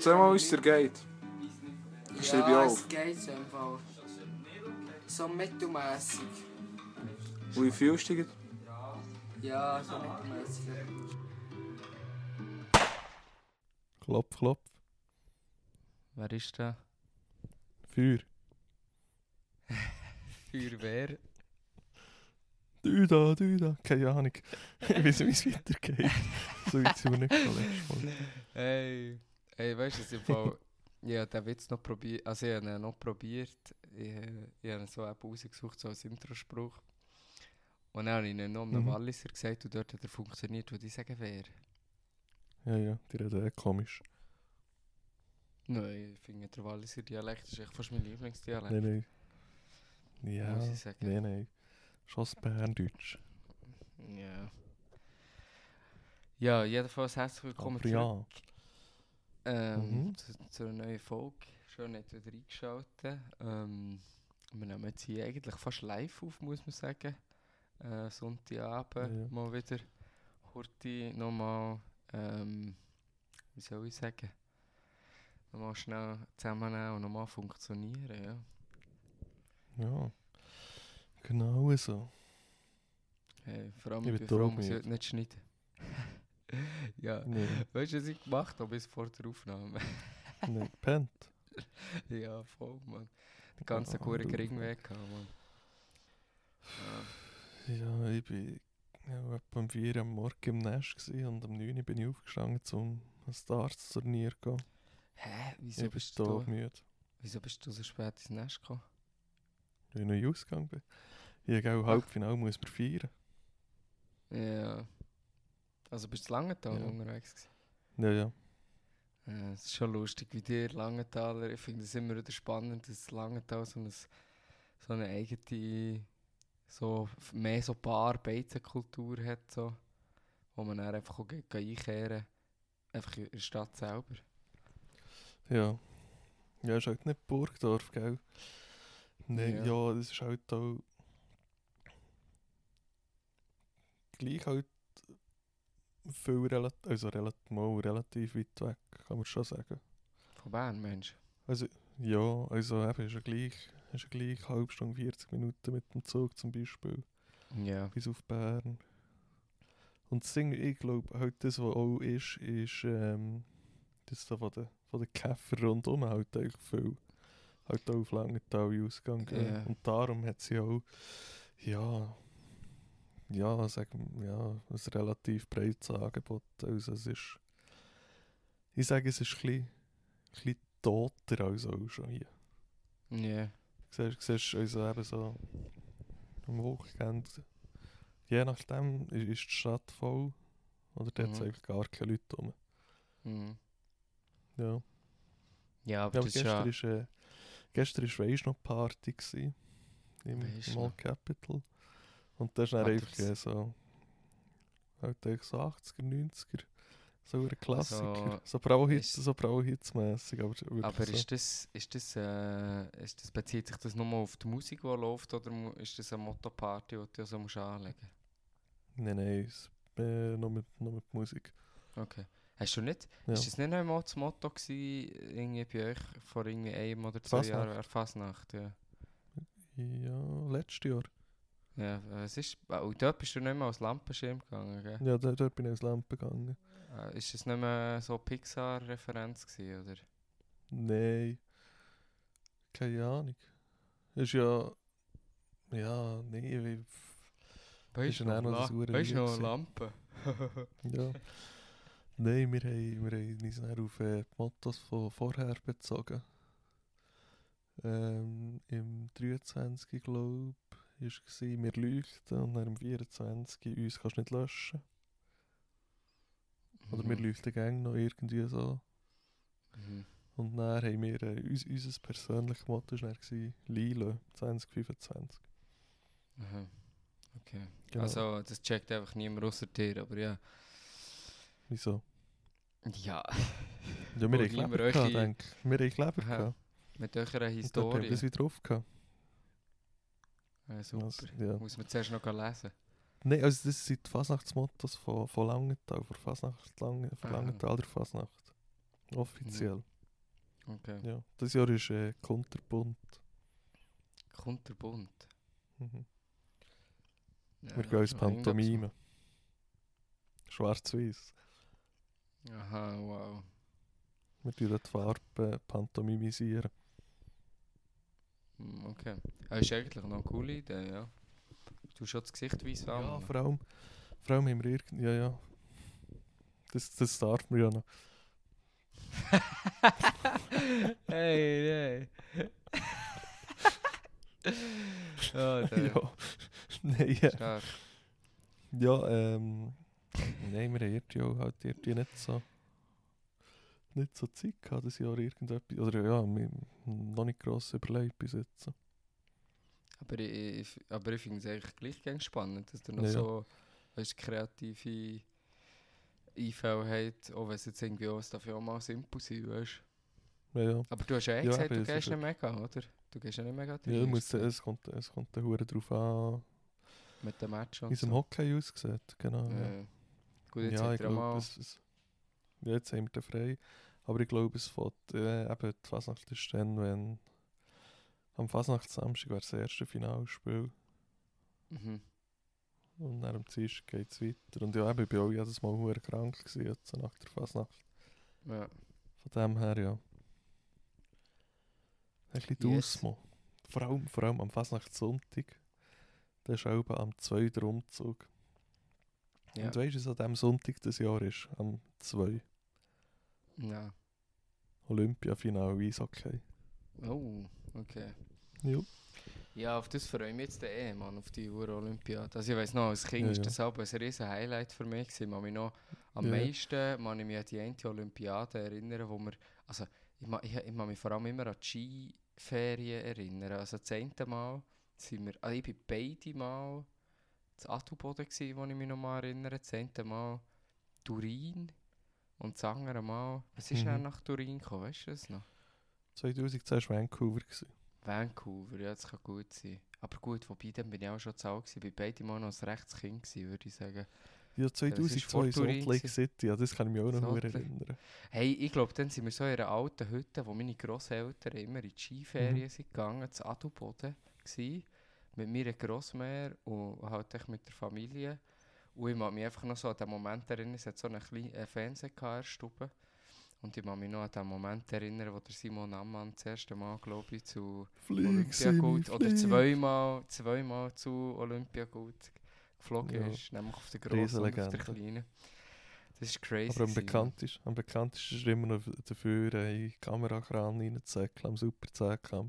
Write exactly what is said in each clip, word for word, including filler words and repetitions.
Erzähl mal, wie es dir geht. Ist dir bei Ja, auf? es geht so im Fall. So mittelmässig. Wie fühlst du dich? Ja, so mittelmässig. Klopf, klopf. Wer ist da? Feuer. Feuerwehr. Du da, du da. Keine Ahnung. Ich weiß nicht, wie es weitergeht. So weit sind wir nicht gekommen letztes Mal. Hey, hey, weißt du, was im Fall. Ich habe den Witz noch probiert. Also, ich habe ihn noch probiert. Ich, ich habe so eine rausgesucht, so als Introspruch. Und dann habe ich ihn noch einem Mhm. Walliser gesagt und dort hat er funktioniert, wo ich sagen wäre. Ja, ja, die reden eh komisch. Nein, ich finde, der Walliser Dialekt ist echt fast mein Lieblingsdialekt. Nein, nein. Ja, Muss ich sagen. nein, nein. Schon das Berndeutsch. Ja. Ja, jedenfalls herzlich willkommen Aber zurück. ja. Ähm, Mhm. zu, zu einer neuen Folge. Schon nicht wieder eingeschaltet. Ähm, wir nehmen jetzt hier eigentlich fast live auf, muss man sagen. Äh, Sonntagabend Ja. mal wieder. Horti nochmal, ähm, wie soll ich sagen, nochmal schnell zusammennehmen und nochmal funktionieren, ja. Ja. Genau so. Hey, vor allem Ich ich bin bin froh, tot muss ich müde. heute nicht schneiden. Ja, Nee, weißt du, was ich gemacht habe bis vor der Aufnahme? nee, pennt. Ja, voll, Mann. Den ganzen Ah, guten du, Ring Mann. weg, Mann. Ja. Ja, ich bin ja, etwa um vier Uhr am Morgen im Nest gewesen und um neun Uhr bin ich aufgestanden, um ein Darts-Turnier zu gehen. Hä? Wieso Ich bin bist, du, tot müde, wieso bist du so spät ins Nest gekommen? weil ich noch in Ausgang bin. Ich habe auch Halbfinale muss man feiern. Ja. Also bist du Langenthal Ja. unterwegs gewesen? Ja, ja. Ja, es ist schon lustig, wie dir Langenthaler, ich finde es immer wieder spannend, dass Langenthal so, ein, so eine eigene, so f- mehr so Bar-Beizenkultur hat, so, wo man dann einfach auch ge- ge- einkehren kann, einfach in der Stadt selber. Ja. Ja, ist halt nicht Burgdorf, gell? Nein, Ja. ja. Das ist halt auch gleich halt viel relativ, also relativ, mal relativ weit weg, kann man schon sagen. Von Bern, Mensch. Also, ja, also eben ist ja gleich, ist ja gleich eine halbe Stunde, vierzig Minuten mit dem Zug zum Beispiel, Ja. bis auf Bern. Und das Ding, ich glaube, halt das, was auch ist, ist, ähm, das da von den, von den Käfer rundum halt eigentlich viel, halt auch auf Langenthal ausgegangen. Ja. Und darum hat sie auch, ja, ja, sagen wir, ja, ein relativ breites Angebot. Also es ist, ich sage, es ist ein bisschen, ein bisschen toter als auch schon hier. Ja. Du siehst, siehst also eben so am Wochenende, je nachdem ist, ist die Stadt voll oder dort Mhm. sind eigentlich gar keine Leute rum. Mhm. Ja. Ja, aber Ja, aber das ist ja... gestern ist, äh, gestern ist Weisst noch Party gsi im, Weisst im noch? Old Capital. Und das ist dann Ah, einfach das- äh, so, halt eigentlich so achtziger, neunziger, so ein Klassiker. Also, so Brauhits, ist- so Brauhits-mässig, aber wirklich Aber so. ist das, ist das, äh, ist das, bezieht sich das nur auf die Musik, die läuft, oder mu- ist das eine Motto-Party, die du also musst anlegen musst? Nein, nein, es, äh, nur, mit, nur mit Musik. Okay. Hast du nicht, Ja. ist das nicht einmal das Motto gewesen, irgendwie bei euch vor irgendwie einem oder zwei Fasnacht. Jahren? Äh, Fasnacht, ja. Ja, letztes Jahr. Ja, äh, es ist, äh, und dort bist du nicht mehr als Lampenschirm gegangen, gell? Ja, dort, dort bin ich als Lampe gegangen. Äh, ist das nicht mehr so Pixar-Referenz gewesen, oder? Nein. Keine Ahnung. Ist ja. Ja, nee, wie. Weißt ja dann noch das hure weißt Lied du noch gewesen. Lampe? Ja. Nein, wir haben, wir haben uns dann auf äh, die Mottos von vorher bezogen. Ähm, Im dreiundzwanzig, glaube ich, war es, wir leuchten und dann im vierundzwanzig, uns kannst du nicht löschen. Oder wir Mhm. leuchten gerne noch irgendwie so. Mhm. Und dann haben wir, äh, uns, unser persönliches Motto war dann Lilo zwanzig fünfundzwanzig. Aha. Okay. Genau. Also, das checkt einfach niemand außer dir, aber ja. Wieso? Ja, Ja, wir Wo haben niemand Kleber eure- gehabt, denke ich. Wir haben Kleber Aha. gehabt. mit eurer Und dort haben Historie. wir das wieder drauf gehabt. Ja, super. Also, ja. Muss man zuerst noch lesen. Nein, also das sind die Fasnachtsmottos von, von Langenthal, von Fasnacht, Lange, von Aha. Langenthaler Fasnacht. Offiziell. Okay. Ja, das Jahr ist äh, kunterbunt. Kunterbunt. Mhm. Ja, Wir gehen ins schon irgendetwas Pantomime. Schwarz-Weiß. mal- Aha, wow. Wir tun die Farbe pantomimisieren. Hm, okay. Das ist eigentlich noch eine coole Idee, ja. Du schon das Gesicht weiss Ja, anmalen. vor allem, vor allem haben wir irgend... Ja, ja. Das, das darf man ja noch. Hey, hey. Oh, der Ja. Nein, ja. stark. Ja, ähm... Nein, wir haben irgendwie auch halt irgendwie nicht so... Nicht so Zeit gehabt, das Jahr irgendetwas... Oder ja, wir haben noch nicht gross überlegt bis jetzt. Aber ich, ich, aber ich finde es eigentlich gleich ganz spannend, dass ihr noch Ja, ja. so weißt, kreative Einfälle habt, auch wenn es jetzt irgendwie auch, es darf ja auch mal simpel sein, weißt du. Ja, ja. Aber du hast ja eh Ja, gesagt, eben, du es gehst ist nicht mega, oder? Du gehst ja nicht mega Ja, rein, muss, hast du es kommt, es kommt der Hure drauf an, mit dem Match wie und es im so. Hockey aussieht. Genau, ja. Ja. Gut, jetzt Ja, hat ich er auch glaube, mal... es, es, ja, jetzt haben wir den frei. Aber ich glaube, es fährt, äh, eben, die Fasnacht ist dann, wenn am Fasnachtssamstag wäre das erste Finalspiel Mhm. und dann am Dienstag geht es weiter. Und ja, eben, ich war auch jedes Mal hure krank gewesen, jetzt nach der Fasnacht. Ja. Von dem her, ja. Ein bisschen die Yes. Ausmo. Vor allem, vor allem am Fasnachtssonntag. Da ist auch am zwei der Umzug. Ja. Und weißt du, was an diesem Sonntag des Jahr ist? Am zwei. Ja. Olympiafinale Eishockey. Oh, okay. Ja. Ja, auf das freue ich mich jetzt eh, Mann, auf die Euro-Olympiade. Also ich weiss noch, als Kind Ja, ist ja. das auch ein riesen Highlight für mich gewesen. Man mich noch am Ja. meisten man ich mich an die eine Olympiade erinnern, wo wir, also ich, ma, ich, ich mag mich vor allem immer an die Skiferien erinnern. Also das eine Mal sind wir, also ich bin beide Mal zu Adelboden gsi, wo ich mich noch mal erinnere. Das eine Mal Turin und das andere Mal, was ist Mhm. denn nach Turin gekommen, weißt du das noch? zweitausendzehn war Vancouver. Gewesen. Vancouver, ja, das kann gut sein. Aber gut, wobei, dann bin ich auch schon zu alt gewesen. Bei beiden Mal noch ein Rechtskind gewesen, würde ich sagen. Ja, ist vor zweitausendzwei Turin Salt Lake gewesen. City. Ja, das kann ich mich auch noch Salt hure Lake. erinnern. Hey, ich glaube, dann sind wir so in einer alten Hütte, wo meine Grosseltern immer in die Skiferien Mhm. sind gegangen, zu Adelboden gsi, mit meiner Grossmär und halt echt mit der Familie. Und ich mag mich einfach noch so an den Moment erinnern, es hat so einen kleinen äh, Fernseher gehabt in der Stube. Und ich mag mich noch an den Moment erinnern, wo der Simon Ammann das erste Mal, glaube ich, zu Flieg, Olympiagold Simi, oder flieg. zweimal, zweimal zu Olympiagold geflogen Ja. ist, nämlich auf der grossen und auf der Riesenlegende. kleinen. Das ist crazy. Aber am gewesen, bekanntesten, am bekanntesten ist immer noch dafür, einen Kamerakran reinzusäckeln am Super zehn-Kampf.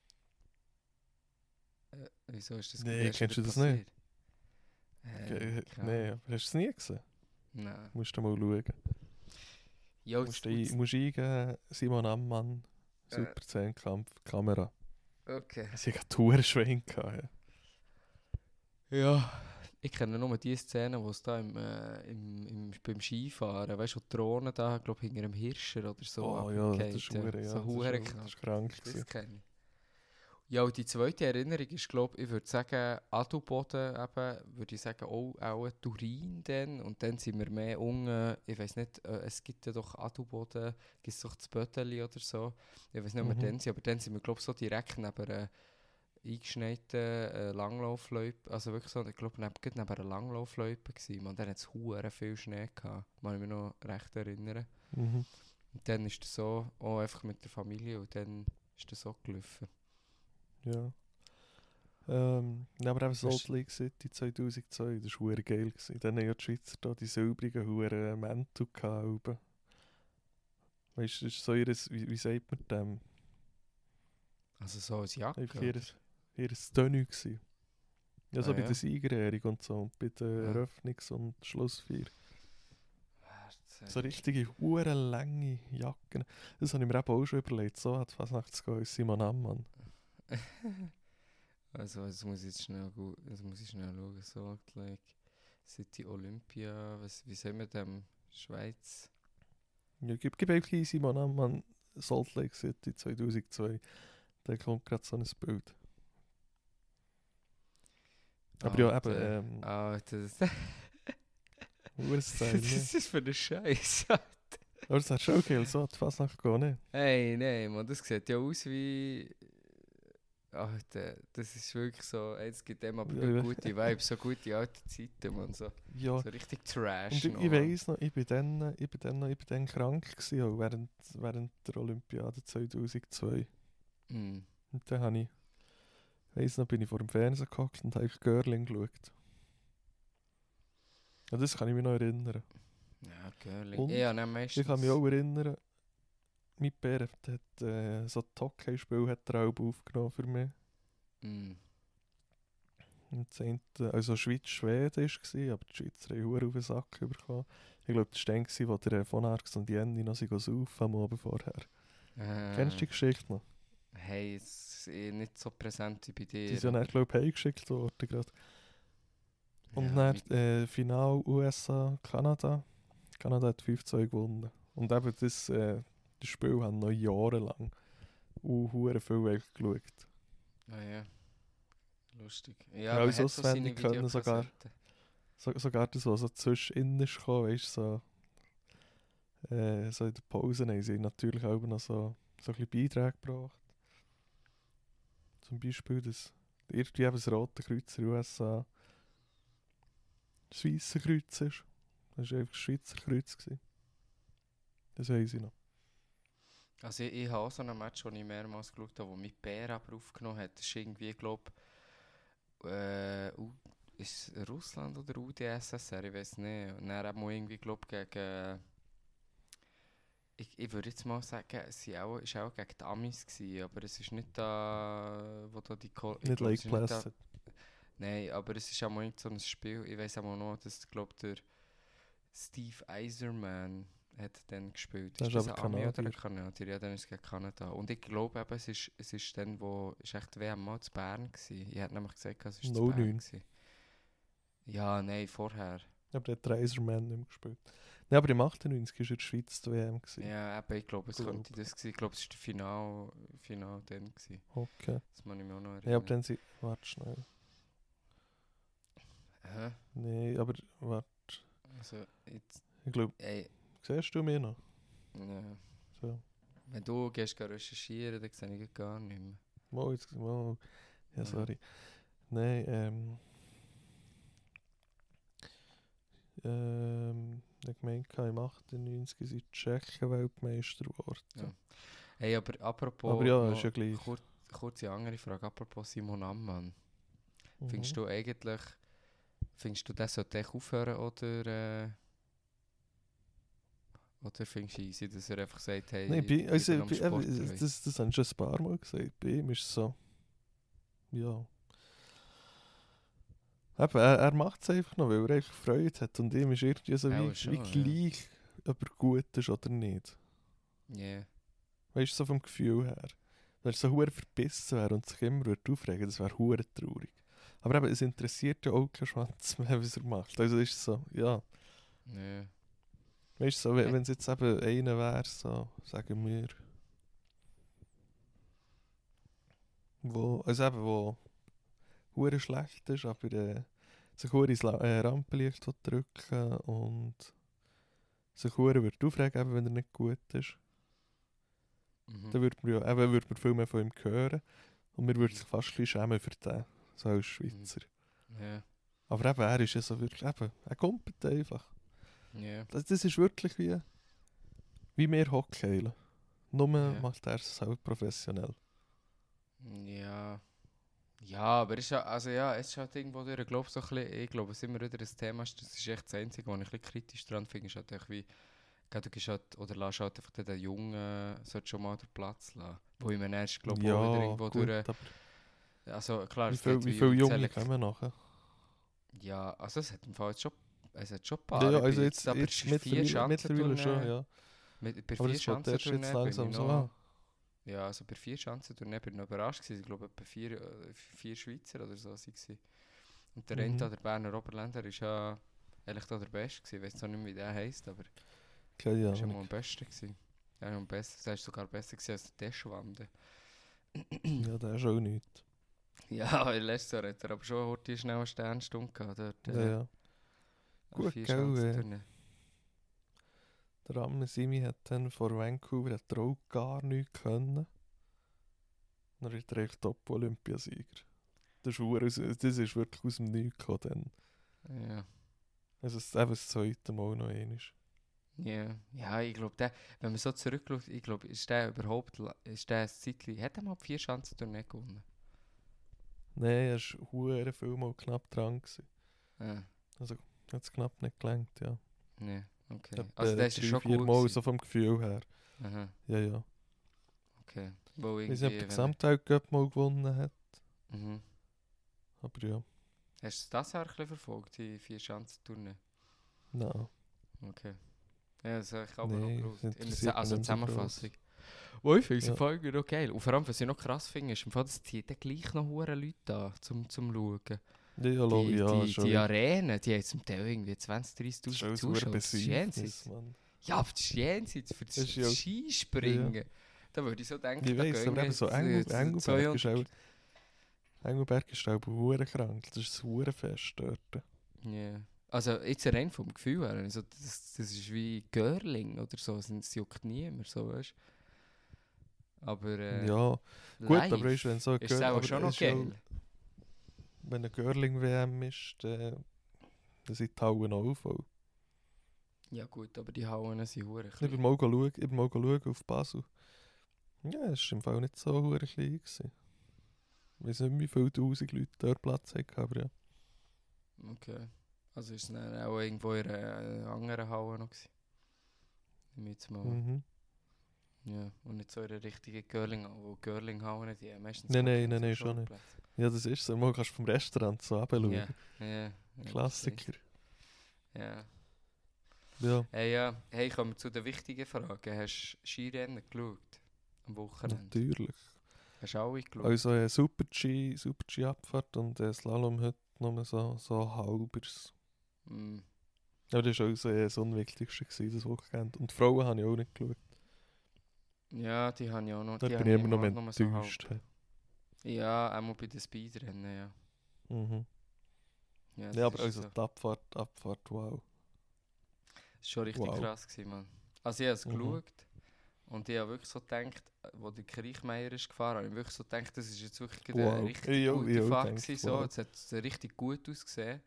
Mann. Äh, wieso ist das Nee, erst kennst wieder du das nicht? passiert? Äh, Äh, keine nee, Ahnung. aber hast du es nie gesehen? Nein. Musst du mal schauen. Ja, Musst du jetzt- ein- musst eingeben, Simon Ammann, Äh. Super zehn-Kampf, Kamera. okay. Sie hatten einen Schwein gehabt. Ja. Ja, ich kenne nur die Szene, wo es da im, äh, im, im, beim Skifahren, weißt du, die Drohne da, glaube ich, hinter einem Hirscher oder so. Oh ja, runterfällt, das ist hure, ja. So das hure ist, knapp. das ist krank. Das gewesen. kenne ich. Ja, und die zweite Erinnerung ist, glaube ich, ich würde sagen, Adelboden eben, würde ich sagen, auch, auch Turin dann. Und dann sind wir mehr unten, ich weiß nicht, äh, es gibt ja doch Adelboden, gibt es doch das Böteli oder so. Ich weiß nicht, ob wir Mhm. dann sind, aber dann sind wir, glaube ich, so direkt neben einer eingeschneiten äh, Langlaufloipe, also wirklich so, ich glaube, neben, gerade neben einer Langlaufloipe gewesen. Man, dann hat es hure viel Schnee gehabt, kann ich mich noch recht erinnern. Mhm. Und dann ist das so, auch einfach mit der Familie, und dann ist das so gelaufen. Ja. Ähm, ja, aber eben Salt Hast- Lake City zweitausendzwei, das war hure geil. Gewesen. Dann haben ja die Schweizer da die silbrigen hure Mäntel gehabt. oben. Weißt du, das ist so ihres, wie, wie sagt man dem? Also so als Jacke? Einfach oder? ihres, ihres Tenue gewesen. Ja, so Ah, bei ja. der Siegerehrung und so und bei der Ja. Eröffnungs- und Schlussfeier. Warte. So richtige hure lange Jacken. Das habe ich mir eben auch schon überlegt. So hat fast nachts gehen als Simon Ammann. Also, das muss ich jetzt schnell, gu- das muss ich schnell schauen. Salt Lake City Olympia, was, wie sehen wir dem? Schweiz? Ja, gib, gib einfach ein Simon Ammann Salt Lake City zweitausendzwei. Da kommt gerade so ein Bild. Aber ja, eben, Alter. ähm, Alter, das, hure Style, was ne? ist das für ein Scheiß? Aber das hat schon geil, so hat die Fasnacht gehen, ne? Hey, nein, man, das sieht ja aus wie... Ach, das ist wirklich so... Es gibt dem aber Ja, ja. gute Vibes, so gute alte Zeiten, man. So, Ja, so richtig Trash und ich, noch, ich man. weiss noch, ich bin dann, ich bin dann, noch, ich bin dann krank gewesen, auch während, während der Olympiade zweitausendzwei. Mm. Und dann habe ich, weiss noch, bin ich vor dem Fernseher gehockt und habe Girling geschaut. Ja, das kann ich mich noch erinnern. Ja, Girling. Und Ja, nein, meistens. Ich kann mich auch erinnern, mein Bär hat, hat äh, so ein Hockeyspiel hat er auch aufgenommen für mich. Mm. Und das eine, also Schweiz-Schweden war, aber die Schweizer haben verdammt auf den Sack bekommen. Ich glaube, das war dann, gewesen, wo der von Arx und Jenny noch sind saufen am Abend vorher. Äh, Kennst du die Geschichte noch? Hey, es ist eh nicht so präsent wie bei dir. Die sind ja dann, glaube ich, heimgeschickt worden gerade. Und Ja, dann mit- äh, Final U S A-Kanada. Kanada hat fünf zwei gewonnen. Und eben das, äh, das Spiel haben noch jahrelang uh, hure viel Welt geschaut. Ah ja. Lustig. Ja, Ja, man als hat so seine auswendig können sogar. Videokassetten. So, sogar das, was so zwischen innen ist gekommen, weißt du, so, äh, so in der Pause haben sie natürlich auch noch so, so ein bisschen Beiträge gebracht. Zum Beispiel, dass irgendwie eben das Rote Kreuz in den U S A das Weisse Kreuz ist. Das war einfach das Schweizer Kreuz. Gewesen. Das weiss ich noch. Also ich, ich habe auch so ein Match, das ich mehrmals geschaut habe, wo mit Bär aber aufgenommen hat. Das ist irgendwie, glaube ich, äh, U- ist es Russland oder U d S S R, ich weiß nicht. Und dann haben wir irgendwie, glaube ich, gegen... Ich, ich würde jetzt mal sagen, es war auch, ist auch gegen die Amis, gewesen, aber es ist nicht da, wo da die... Ko- ich Nicht glaub, Lake es ist nicht da- Placid. Nein, aber es ist auch mal irgend so ein Spiel, ich weiß auch noch, dass, glaube der Steve Eiserman hat dann gespielt. Das Ist ist das ein aber Ami oder ein Kanadier. Kanadier? Ja, dann ist es gegen Kanada. Und ich glaube eben, es ist, es ist dann, wo, ist echt die W M mal zu Bern gewesen. Ich hätte nämlich gesagt, es ist zu null Bern neun. gewesen. Ja, nein, vorher. Aber der hat Reiserman nicht mehr gespielt. Nein, aber im achtundneunzig war er in der Schweiz die W M. Gewesen. Ja, eben, ich glaube, es Glaub. könnte das gewesen. Ich glaube, es war der Final, Final dann gewesen. Okay. Das muss ich mir auch noch erinnern. Ja, aber dann sie... Warte schnell. Hä? Nein, aber warte. Also, jetzt, Ich glaube, ey, siehst du mich noch? ja. So. Wenn du gehst geh recherchieren, dann sehe ich gar nicht mehr. Mal, jetzt, mal. Ja, Ja. sorry. Nein, ähm... Ähm... Ich meinte, im achtundneunzig sind die Tschechen Weltmeister geworden. Ja. Hey, aber apropos... Aber ja, noch ist ja gleich. Kur kurze andere Frage, apropos Simon Ammann. Mhm. Findest du eigentlich... Findest du, das sollte echt aufhören oder... Äh, oder findest du easy, dass er einfach sagt, hey, Nein, ich bei, bin also, am bei, Sport eben, treu? das, das haben sie schon ein paar Mal gesagt. Bei ihm ist es so. Ja. Eben, er, er macht es einfach noch, weil er einfach Freude hat. Und ihm ist irgendwie so Auch wie, schon, wie ja. gleich, ob er gut ist oder nicht. Yeah. Weißt du, so vom Gefühl her. Wenn er so hure verbissen wäre und sich immer würde aufregen, das wäre hure traurig. Aber eben, es interessiert ja auch keinen Schwanz mehr, was er macht. Also ist es so, ja. Yeah. Weißt du, so, wenn Ja. wenn es jetzt eben einer wäre, so, sagen wir, wo, also eben, wo hure schlecht ist, aber äh, sich hure ins La äh, Rampenlicht will drücken und sich hure wird aufregen, eben, wenn er nicht gut ist, Mhm. dann würde man ja, eben, würde man viel mehr von ihm hören und wir würden sich fast ein bisschen schämen für den, so als Schweizer. Ja. Aber eben, er ist ja so wirklich, eben, er kommt einfach. Ja. Das, das ist wirklich wie, wie wir Hockey. Nur Ja. macht er es halt professionell. Ja. Ja, aber es ist ja, also ja, es ist halt irgendwo durch, ich glaube so ein bisschen, ich glaube, was immer wieder ein Thema ist, das ist echt das Einzige, was ich ein bisschen kritisch dran finde, ist halt echt wie, gell, du gehst halt, oder lässt halt einfach den Jungen, sollte schon mal den Platz lassen. Wo ich mir erst, glaube ich, auch wieder irgendwo gut, durch, aber also klar, wie es viele geht wie wie viel um die Junge Selekt- kommen nachher? Ja, also es hat im Fall jetzt schon, es hat schon ein paar. Ja, ja, Ich bin also jetzt, aber jetzt es ist vier mittlerweile, mittlerweile schon, Schanzentournee. ja. Mit, bei Aber vier das fängt erst jetzt Schanzentournee langsam bin ich so noch, an. ja, also bei vier Schanzentournee bin ich noch überrascht gewesen. Ich glaube, etwa vier, äh, vier Schweizer oder so waren es. Und der Mhm. eine, der Berner Oberländer, ist ja eigentlich da der Beste gewesen. Ich weiß zwar nicht mehr, wie der heisst, aber Keine er war ja mal Ahnung. am besten gewesen. Er war am besten, er ist sogar besser gewesen als der Deschwande. Ja, der ist auch nichts. Ja, letztes Jahr hat er aber schon heute schnell eine Sternstunde gehabt. Dort, Ja, äh, ja. an Gut, vier gell, äh, Schanzentournee. Der arme Simi hat dann vor Vancouver hat er auch gar nichts können. Dann wird er eigentlich Top-Olympiasieger. Das ist, hure aus- das ist wirklich aus dem Nichts gekommen dann. Ja. Also es ist eben das zweite Mal noch einmal. Ja, ja, ich glaube, der, wenn man so zurückschaut, ich glaube, ist der überhaupt, la- ist der ein Zeitchen, hat er mal die vier Schanzentournee gewonnen? Nein, er war hure viel mal knapp dran gewesen. Ah, Hat es knapp nicht gelangt, ja. nee, okay. Etwa Also der ist ja drei, schon vier gut Mal gewesen. so vom Gefühl her. Aha, Ja, ja. okay. Wo Ich weiß nicht, ob irgendwie, der wenn er- Gesamtweltcup mal gewonnen hat. Mhm. Aber ja, Hast du das Jahr ein bisschen verfolgt, die vier Schanzentournee? nein. Okay. Ja, das habe ich aber Nee, noch das geschaut. In der interessiert Ze- Also mich nicht so Zusammenfassung. Wo ich finde, Ja. ja. Folge noch geil. Und vor allem, was ich noch krass finde, ist, im Fall, das zieht dann gleich noch hure Leute an, zum, zum Schauen. Ja, ja, lo- Die, ja die, schon. die Arenen, die haben zum Teil irgendwie zwanzig, Das ist dreissigtausend alles Zuschauer. hure Das ist Besäufnis, jenseits. Mann. Ja, aber das ist jenseits für das, Das ist ja- Skispringen. Da würde ich so denken, Ich da weiss, gehen aber eben so jetzt, Engel- äh, z- Engelberg ist zweihundert. auch... Engelberg ist auch hure krank. Das ist ein hure Fest dort. Ja. Also jetzt rein vom Gefühl her, also das, das ist wie Görling oder so, es es juckt niemand, so weißt du. Aber äh, Ja, gut, live aber weißt, wenn so ein ist es Girl- auch aber schon noch ist ja- geil. Wenn eine Girling-W M ist, dann, dann sind die Hallen auch voll. Ja gut, aber die Hauen sind hure Ich bin klein. mal schauen, ich bin mal schauen auf Basel. Ja, es war im Fall nicht so hure klein gewesen. Ich weiß nicht, wie viele tausend Leute dort Platz hatten, aber ja. Okay. Also ist es dann auch irgendwo in einer äh, anderen Halle noch gewesen. Nehme ich jetzt mal. Mhm. Ja, und nicht so in der richtigen Görling, wo Görling-Hauen, die haben meistens Nein, gar nein, keine nein, nein, schon nicht. Zuschauerplätze. Ja, das ist so. Mal kannst du vom Restaurant so runterschauen. Ja, ja, ja. Klassiker. Ja. Ja, Hey, ja. Hey, kommen wir zu den wichtigen Fragen. Hast du Skirennen geschaut? Am Wochenende? natürlich. Hast du alle geschaut? Also äh, Super-G, Super-G-Abfahrt und äh, Slalom heute nur so, so halbers. Mm. Aber das war auch so, äh, das Unwichtigste gewesen, das Wochenende. Und die Frauen habe ich auch nicht geschaut. Ja, die habe ich auch noch. Dort die bin habe ich immer noch mal nur so enttäuscht. halb. Ja, auch bei den Speedrennen, ja. Mhm. Ja, das Ja, aber ist also so. die Abfahrt, Abfahrt, wow. Das war schon richtig Wow. krass gewesen, Mann. Also ich habe es Mhm. geschaut und ich habe wirklich so gedacht, wo der Kriechmeier ist gefahren, habe ich wirklich so gedacht, das ist jetzt wirklich eine Wow. richtig Ich auch- ich gute auch Fahrt gedacht, gewesen, so. wow. Es hat so richtig gut ausgesehen.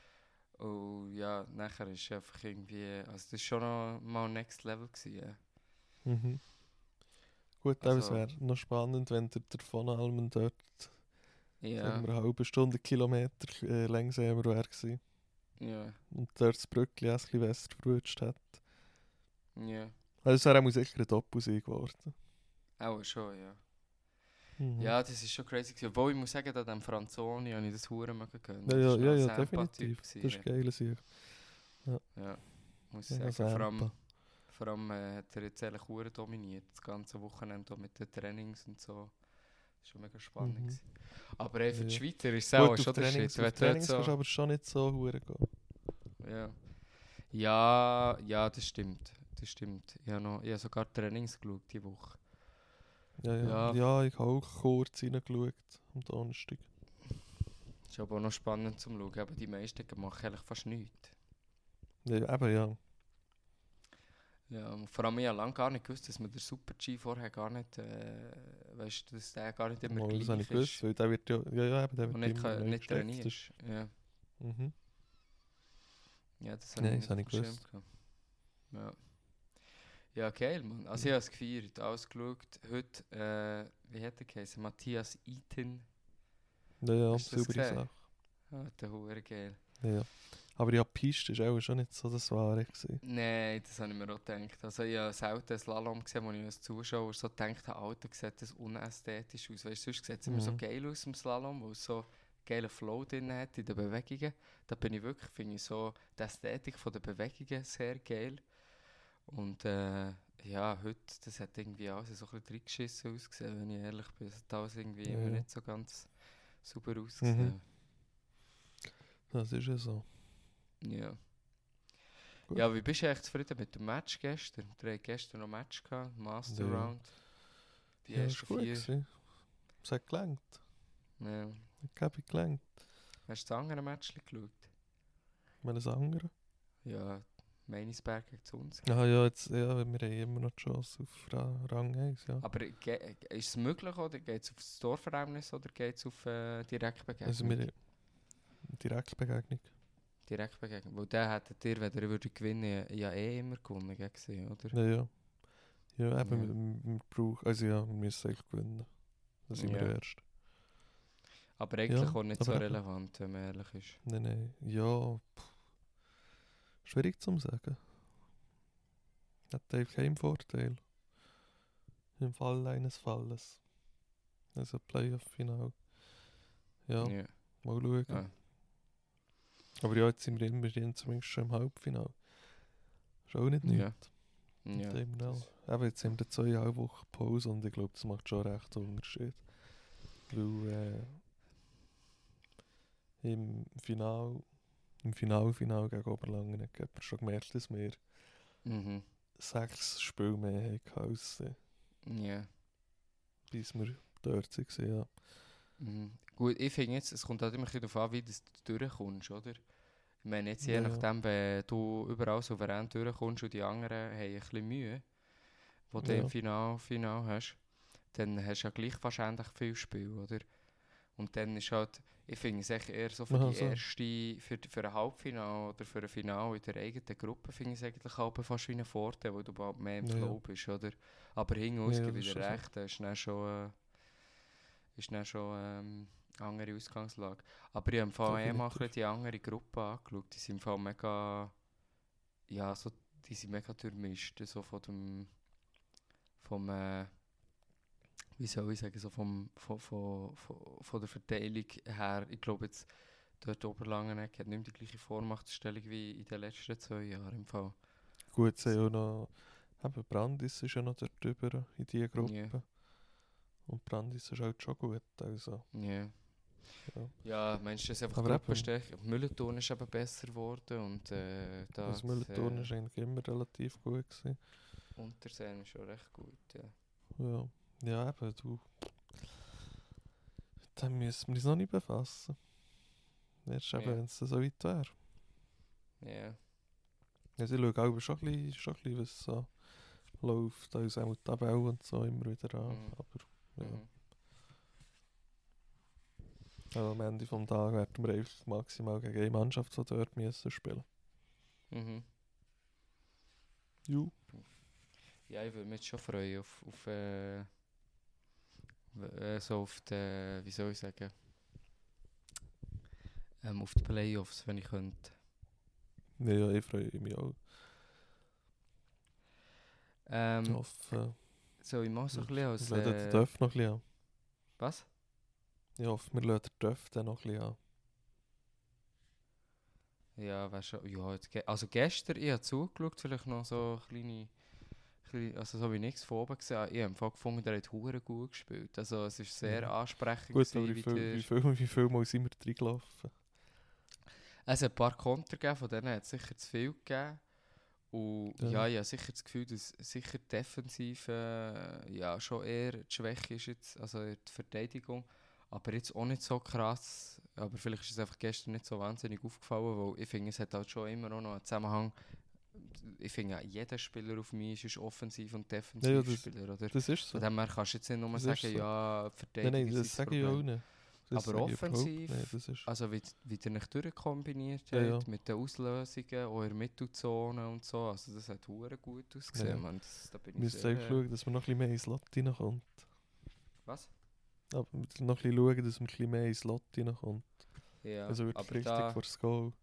Und ja, nachher ist es einfach irgendwie, also das ist schon noch mal Next Level gewesen, ja. Mhm. Gut, aber es Also- wäre noch spannend, wenn der, der von Almen dort Ja, sagen wir, eine halbe Stunde, Kilometer äh, langsamer wäre gewesen. ja, Und dort das Brückli ein bisschen besser verwünscht hat. ja. Also es wäre auch sicher ein Doppelsieg geworden. Auch schon, ja. Mhm. Ja, das ist schon crazy gewesen. Obwohl ich muss sagen, an dem Franzoni habe ich das Huren mögen können. Ja, Das ja, ist ja, noch ja, ein Semper-Typ definitiv. gewesen, Das ist ja. geil, Sieg. Ja, muss Ja, ich sagen. Vor allem, Semper. vor allem äh, hat er jetzt eigentlich Huren dominiert. Das ganze Wochenende auch mit den Trainings und so. Das war schon mega spannend. Mhm. gewesen. Aber ey, für die Ja. Schweizer ist es Gut, auch auf schon der Trainings, Shit. auf Wenn du Trainings dort kannst du so, aber schon nicht so hure gehen. ja. Ja, ja, das stimmt. Das stimmt. Ich habe, noch, ich habe sogar Trainings geschaut diese Woche. Ja, ja. Ja. Ja, ich habe auch kurz reingeschaut am Donnerstag. Das ist aber auch noch spannend zum Schauen. Aber die meisten machen eigentlich fast nichts. Ja, eben, ja. Ja, und vor allem ich habe lange gar nicht gewusst, dass man der Super-G vorher gar nicht, äh, weißt du, dass der gar nicht immer Mal, gleich das habe ich ist. gewusst, weil der wird ja, ja, ja, eben, der wird Und nicht, immer kann, neu nicht gesteckt. trainiert. Das ist- Ja, Mhm. ja, das Nein, ich das habe ich nicht auf dem gewusst. Schirm gehabt. Ja. Ja, geil, Mann. Also ich habe es gefeiert, alles geschaut. Heute, äh, wie hat er geheißen? Matthias Eaton. Ja, ja, Hast du das saubere gesehen? Sache. Ah, der Hure geil. Ja, ja. Aber ja, die Piste war auch schon nicht so das Wahre gewesen. Nein, das habe ich mir auch gedacht. Also ich habe selten Slalom gesehen, wo ich als Zuschauer so gedacht habe, Alter, sieht das unästhetisch aus. Weißt du, sonst sieht es immer so Mhm. geil aus im Slalom, weil es so geilen Flow drin hat in den Bewegungen. Da bin ich wirklich, finde ich so die Ästhetik von der Bewegungen sehr geil. Und äh, ja, heute, das hat irgendwie alles so ein bisschen reingeschissen ausgesehen, wenn ich ehrlich bin. Es hat alles irgendwie Ja, immer ja. nicht so ganz sauber ausgesehen. Das ist ja so. Ja. Gut. Ja, wie bist du echt zufrieden mit dem Match gestern? Wir hatten gestern noch ein Match gehabt, Master Ja. Round. Die Ja, ersten ist gut vier. gewesen. Es hat gelangt. Ja. Ich habe gelangt. Hast du das andere Match geschaut? Welches andere? Ja, Meinisberg gegen Zunz. Ah ja, jetzt, ja, wir haben immer noch die Chance auf Ra Rang eins, ja. Aber ge- ist es möglich, oder geht es auf das Torverhältnis oder geht es auf äh, Direktbegegnung? Also wir Direktbegegnung. Direktbegegnung. Weil der hättet ihr, wenn ihr würdet gewinnen, ja eh immer gewonnen gegen sie, oder? Ja, ja. Ja, eben, Ja. Wir, wir brauchen, also ja, wir müssen eigentlich gewinnen. Das sind Ja. wir erst. Aber eigentlich Ja, auch nicht so aber eben. relevant, wenn man ehrlich ist. Nein, nein. Ja, pff. Schwierig zu sagen. Hat Dave keinen Vorteil. Im Fall eines Falles. Also Playoff-Final. Ja, Ja. mal schauen. Ah. Aber ja, jetzt sind wir immerhin zumindest schon im Halbfinale. Ist auch nicht Ja. nichts. Ja. Ja, eben, jetzt haben wir zweieinhalb Wochen Pause und ich glaube, das macht schon recht einen Unterschied. Weil äh, im Final, im Finalfinal gegen Oberlangen hat man schon gemerkt, dass wir Mhm. sechs Spiele mehr hatten als sie, Ja. bis wir dort waren. Ja. Mhm. Gut, ich finde jetzt, es kommt halt immer ein bisschen darauf an, wie das du durchkommst, oder? Ich meine, jetzt je Ja, ja. nachdem, wenn du überall souverän durchkommst und die anderen haben ein bisschen Mühe, wo du Ja. im Final, Final hast, dann hast du ja gleich wahrscheinlich viel Spiel, oder? Und dann ist halt, ich finde es echt eher so für Aha, die so. erste, für, für ein Halbfinale oder für ein Finale in der eigenen Gruppe, finde ich es eigentlich auch fast wie ein Vorteil, weil du bald mehr im Ja, ja. Flow bist, oder? Aber hinaus Ja, gebe das ich ist dir schon so. recht, das ist dann schon, äh, ist dann schon ähm, eine andere Ausgangslage. Aber ich habe im Fall eh mal ein Definitiv. bisschen die andere Gruppe angeschaut, die sind im Fall mega, ja, so, die sind mega durchmischt, so von dem, vom, äh, wie soll ich sagen, so vom, von, von, von, von der Verteilung her, ich glaube jetzt, dort Oberlangenegg hat nicht mehr die gleiche Vormachtstellung wie in den letzten zwei Jahren im Fall. Gut, sie haben auch noch. Eben Brandis ist ja noch dort drüber in dieser Gruppe. Ja. Und Brandis ist halt schon gut. Also, Ja. ja. Ja, meinst du, das ist einfach Aber Gruppenstärke? Müller-Ton ist eben besser geworden und äh, da Das Müller-Turnen äh, war eigentlich immer relativ gut. Gewesen. Unterseen ist schon recht gut, ja. Ja. Ja, eben, du. Dann müssen wir uns noch nicht befassen. Erst eben, Ja. wenn es so weit wäre. Ja. Also ich schaue auch schon ein bisschen, schon ein bisschen was so läuft. Also auch die Tabelle und so immer wieder an. Mhm. Aber ja. Mhm. Also am Ende des Tages werden wir einfach maximal gegen eine Mannschaft, die dort müssen spielen. Mhm. Ju. Ja, ich würde mich jetzt schon freuen auf, auf äh, w- äh, so auf die, wie soll ich sagen, ähm, auf die Playoffs, wenn ich könnte. Ja, ja, ich freue mich auch. Ich Ähm, hoffe, soll ich mal so ein bisschen als, wir lassen den äh, Döff noch ein bisschen an. was? Ich hoffe, wir lassen den Döff dann noch ein bisschen an. Ja, weißt du, ja, jetzt ge also gestern, ich habe zugeschaut, vielleicht noch so kleine, kleine also so wie nichts von oben gesehen, ich habe im Fall gefunden, der hat hure gut gespielt, also es ist sehr Mhm. ansprechend Gut, gewesen, aber wie wie viel, der- wie viel, wie viel Mal sind wir reingelaufen? Es hat ein paar Konter gegeben, von denen hat es sicher zu viel gegeben. Und Ja. ja, ich habe sicher das Gefühl, dass sicher defensiv äh, ja, schon eher die Schwäche ist, jetzt, also eher die Verteidigung. Aber jetzt auch nicht so krass. Aber vielleicht ist es einfach gestern nicht so wahnsinnig aufgefallen, weil ich finde, es hat halt schon immer auch noch einen Zusammenhang. Ich finde, jeder Spieler auf mich ist offensiv und defensiv Ja, ja, das- Spieler, oder? Das ist so. Von dem her kannst du jetzt nicht nur Das sagen, ist so. ja, Nein, Verteidigung nein, ist das sage ich auch Problem. nicht. Das Aber sage ich überhaupt offensiv, nicht. Das ist, Also wie, wie ihr euch durchkombiniert Ja, habt ja. mit den Auslösungen, auch in der Mittelzone und so, also das hat hure gut ausgesehen, Ja. Mann. Das, da bin wir ich müssen sehr... einfach schauen, dass wir noch ein bisschen mehr ins Lot reinkommt. Was? Aber wir müssen noch ein bisschen schauen, dass wir ein bisschen mehr ins Lot reinkommt. Ja, Also wirklich aber richtig da... vor das Goal.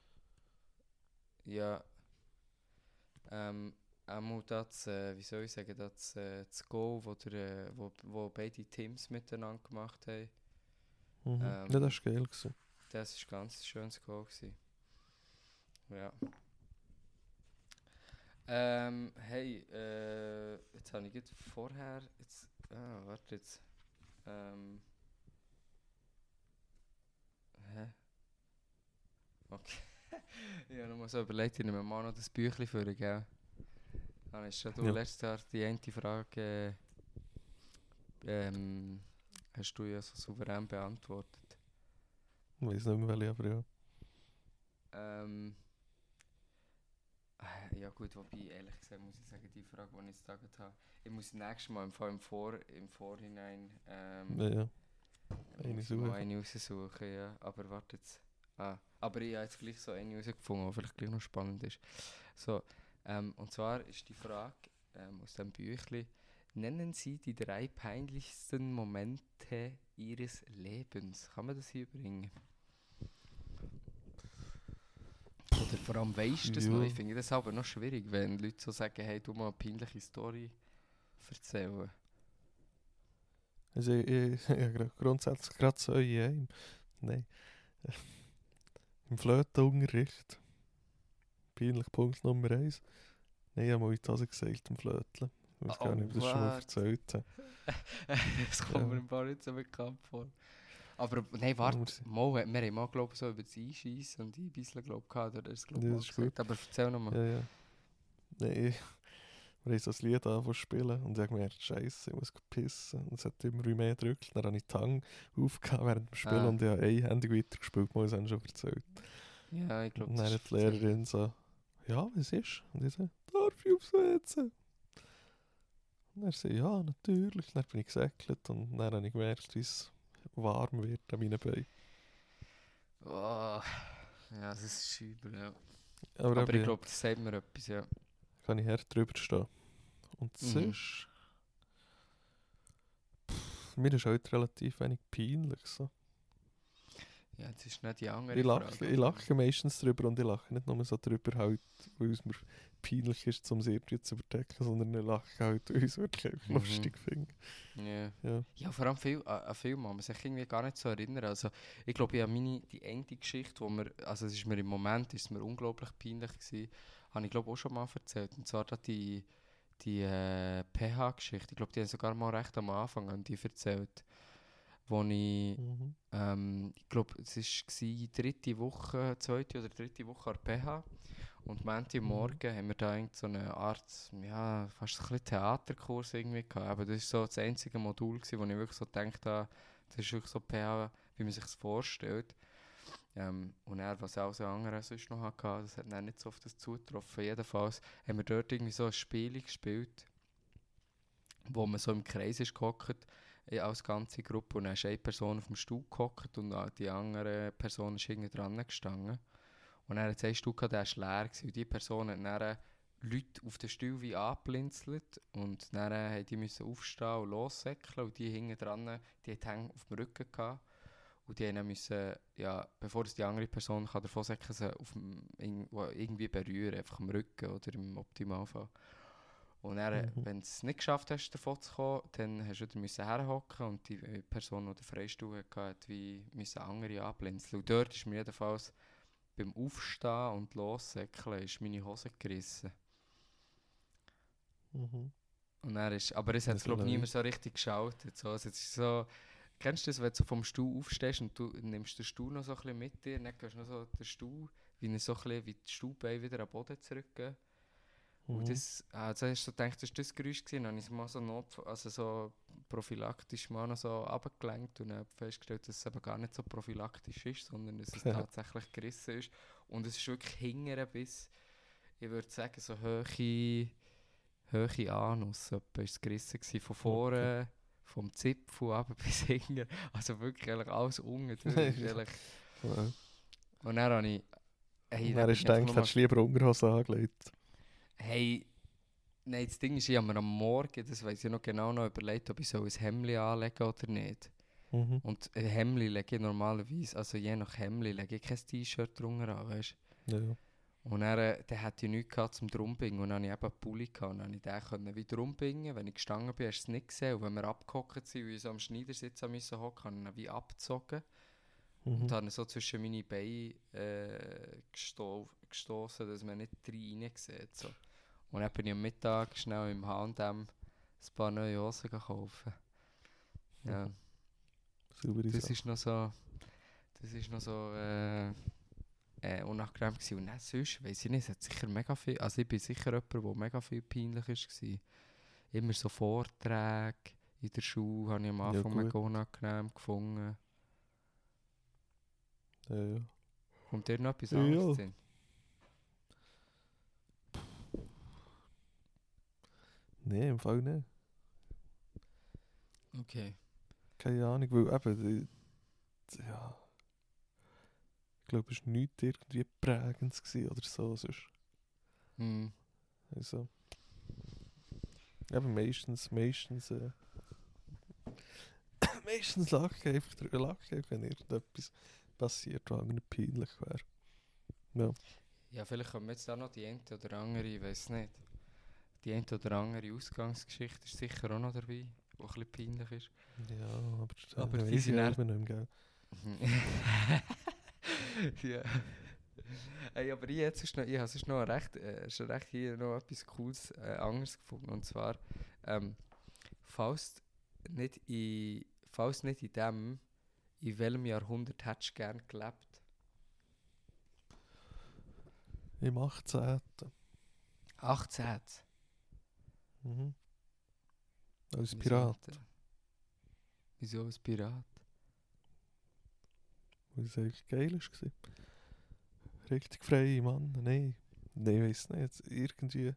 Ja... Ähm... Einmal das, äh, wie soll ich sagen, das, äh, das Goal, wo, der, äh, wo, wo beide Teams miteinander gemacht haben, Mhm. Ähm, ja, das war geil. Gewesen. das war ein ganz schönes Goal gewesen. Ja. Ähm, hey, äh, jetzt habe ich gerade vorher, jetzt, ah, warte jetzt, ähm, hä? Okay. Ich habe nochmal so überlegt, ich nehme mal noch das Büchlein für dich, gell? Dann hast schon du Ja. letztes Jahr die eine Frage, äh, ähm, hast du ja so souverän beantwortet. Ich weiß nicht mehr welche, aber ja. Ähm, Äh, ja gut, wobei, ehrlich gesagt muss ich sagen, die Frage, die ich jetzt gesagt habe, ich muss nächstes Mal im, Fall im, Vor im Vorhinein ähm, Ja, ja. Eine muss ich mal suchen. eine raussuchen, ja. Aber warte jetzt. Ah, aber ich habe jetzt gleich so eine rausgefunden, die vielleicht gleich noch spannend ist. So, ähm, und zwar ist die Frage ähm, aus dem Büchlein: Nennen Sie die drei peinlichsten Momente Ihres Lebens. Kann man das hier bringen? Oder vor allem weisst du das Ja. noch? Ich finde das aber noch schwierig, wenn Leute so sagen, hey, du mal eine peinliche Story erzählen. Also ich, ich, ich habe grundsätzlich gerade so ein Nein. Im Flötenunterricht. Peinlich Punkt Nummer eins. Nein, ich habe mal in die Hose gesagt, im Flöteln. Ich weiß gar nicht, ob ich das schon mal what? erzählt habe. Das kommt Ja. mir ein paar nicht so bekannt vor. Aber nein, warte, Nummer- mal, wir haben mal glaub, so über das Einschießen und Einbisseln glaub, gehabt, oder das glaub, Ja, mal das ist gesagt. Aber erzähl nochmal. Ja, ja. Nein, wir haben so ein Lied angefangen zu spielen und ich habe gemerkt, Scheiße, ich muss pissen. Und es hat immer mehr gedrückt. Dann habe ich die Hand aufgehauen während dem Spielen Ah. und ich habe einhändig weitergespielt, mal haben schon erzählt. Ja, ich glaube, Und das dann ist hat die Lehrerin so, ja, was ist? Und ich so, darf ich aufs W C? Und er so, ja, natürlich. Dann bin ich gesäckelt und dann habe ich gemerkt, wie es warm wird an meinen Beinen. Oh, ja, das ist übel, ja. Aber, Aber ich eben, glaube, das sagt mir etwas, ja. kann ich hart drüber stehen. Und Mhm. sonst... Pff, mir ist halt relativ wenig peinlich. So. Ja, das ist nicht die andere Ich, lache, Frage. ich lache meistens drüber und ich lache nicht nur so drüber, halt, weil es mir peinlich ist, um es irgendwie zu überdecken, sondern ich lache halt, weil ich es wirklich einfach Mhm. lustig finde. Ja. Ja. Ja, vor allem viel, an an Film kann man sich irgendwie gar nicht so erinnern. Also, ich glaube, ich habe meine, die eine Geschichte, wo mir, also es ist mir im Moment ist mir unglaublich peinlich gewesen, habe ich glaube auch schon mal erzählt. Und zwar da die, die äh, P H-Geschichte. Ich glaube, die haben sogar mal recht am Anfang an die erzählt. Wo ich, Mhm. ähm, ich glaube, es war dritte Woche, zweite oder dritte Woche an der P H. Und Montag Mhm. Morgen haben wir da irgend so eine Art, ja, fast ein bisschen Theaterkurs irgendwie gehabt. Aber das war so das einzige Modul gewesen, wo ich wirklich so gedacht habe, das ist wirklich so P H, wie man sich das vorstellt. Ähm, und er, was alles andere sonst noch hatte, das hat dann nicht so auf das zugetroffen. Jedenfalls haben wir dort irgendwie so ein Spiel gespielt, wo man so im Kreis ist gehockt, eh, als ganze Gruppe. Und dann ist eine Person auf dem Stuhl gehockt und äh, die andere Person ist irgendwie dran gestanden. Und dann hat es einen Stuhl gehabt, der war leer gewesen. Und die Person hat dann Leute auf den Stuhl wie angeblinzelt. Und dann äh, die müssen aufstehen und lossäckeln. Und die hinten dran, die hatten die Hänge auf dem Rücken gehabt. Und die haben dann müssen, ja, bevor das die andere Person kann davon säckeln, sie auf dem, irgendwo, irgendwie berühren, einfach am Rücken oder im Optimalfall. Und dann, äh, Mhm. wenn du es nicht geschafft hast, davon zu kommen, dann hast du wieder müssen herhocken und die äh, Person, die den Freistuhl hatte, hat wie müssen andere anblinzeln. Und dort ist mir jedenfalls beim Aufstehen und Lossäckeln ist meine Hose gerissen. Mhm. Und dann ist, aber es hat Das glaube ich ist niemand so richtig geschaut. So, also es ist so, kennst du das, wenn du so vom Stuhl aufstehst und du nimmst den Stuhl noch so ein bisschen mit dir, dann gehst du noch so den Stuhl, wie, er so ein bisschen, wie die Stuhlbeine wieder am Boden zurückgehen. Und Mhm. das, also hast du so gedacht, das war das Geräusch gewesen, dann habe ich es mal so, not, also so prophylaktisch mal noch so runtergelenkt und habe festgestellt, dass es eben gar nicht so prophylaktisch ist, sondern dass es tatsächlich gerissen ist. Und es ist wirklich hingere bis, ich würde sagen, so hohe, hohe Anus, etwa ist es gerissen gewesen, von vorne, vom Zipfel runter bis hinten, also wirklich eigentlich alles unten durch. ist eigentlich- Ja. Und dann habe ich, hey, Und dann dann bin hast ich du einfach gedacht, nur hättest du lieber Unterhose angelegt. Hey, nein, das Ding ist, ich habe mir am Morgen, das weiss ich noch genau, noch überlegt, ob ich so ein Hemdli anlegen oder nicht. Mhm. Und ein Hemdli lege ich normalerweise, also je nach Hemdli lege ich kein T-Shirt drunter an, weißt Ja. du. Und dann, äh, dann hatte ich nichts gehabt zum Drumbingen und dann hatte ich eben einen Pulli gehabt und dann konnte ich den können wie drumbingen. Wenn ich gestanden bin, hast du es nicht gesehen. Und wenn wir abgehockt sind, wie ich so am Schneidersitz hocken musste, habe ich ihn wie abgezogen. Mhm. Und habe ihn so zwischen meine Beine äh, gesto gestoßen, dass man nicht rein sieht. So. Und dann bin ich am Mittag schnell im H und M ein paar neue Hosen kaufen. Ja, Saubere das Sache. ist noch so, das ist noch so äh, äh, unangenehm gewesen. Und dann sonst, weiss ich nicht, es hat sicher mega viel, also ich bin sicher jemand, der mega viel peinlich war. Immer so Vorträge in der Schule habe ich am Ja, Anfang gut. mega unangenehm gefunden. Ja, ja. Kommt dir noch etwas Ja, anderes ja. Sinn? Nein, im Fall nicht. Okay. Keine Ahnung, weil eben, die, ja, ich glaube, es war nichts irgendwie prägendes gewesen oder so, sonst, Mhm. also, eben meistens, meistens, äh, meistens lag ich einfach, dr- lag ich einfach, wenn irgendetwas passiert, was mir peinlich wäre. Ja. Ja, vielleicht kommen jetzt auch noch die eine oder andere, ich weiß nicht. Die eine oder andere Ausgangsgeschichte ist sicher auch noch dabei, die ein bisschen peinlich ist. Ja, aber, Aber aber die die sind sind eher- nicht mehr, gell? Ja. Hey, aber ich, jetzt ist noch, ich habe sonst noch recht, äh, schon recht hier noch etwas Cooles äh, anderes gefunden. Und zwar, ähm, falls nicht in, falls nicht in dem, in welchem Jahrhundert hättest du gerne gelebt? Im achtzehnten achtzehn. Mhm. Als Wieso Pirat, nicht, äh, Wieso als Pirat? weil es eigentlich geil war. Richtig freie Mann, nein. Nein, ich weiss nicht. Irgendwie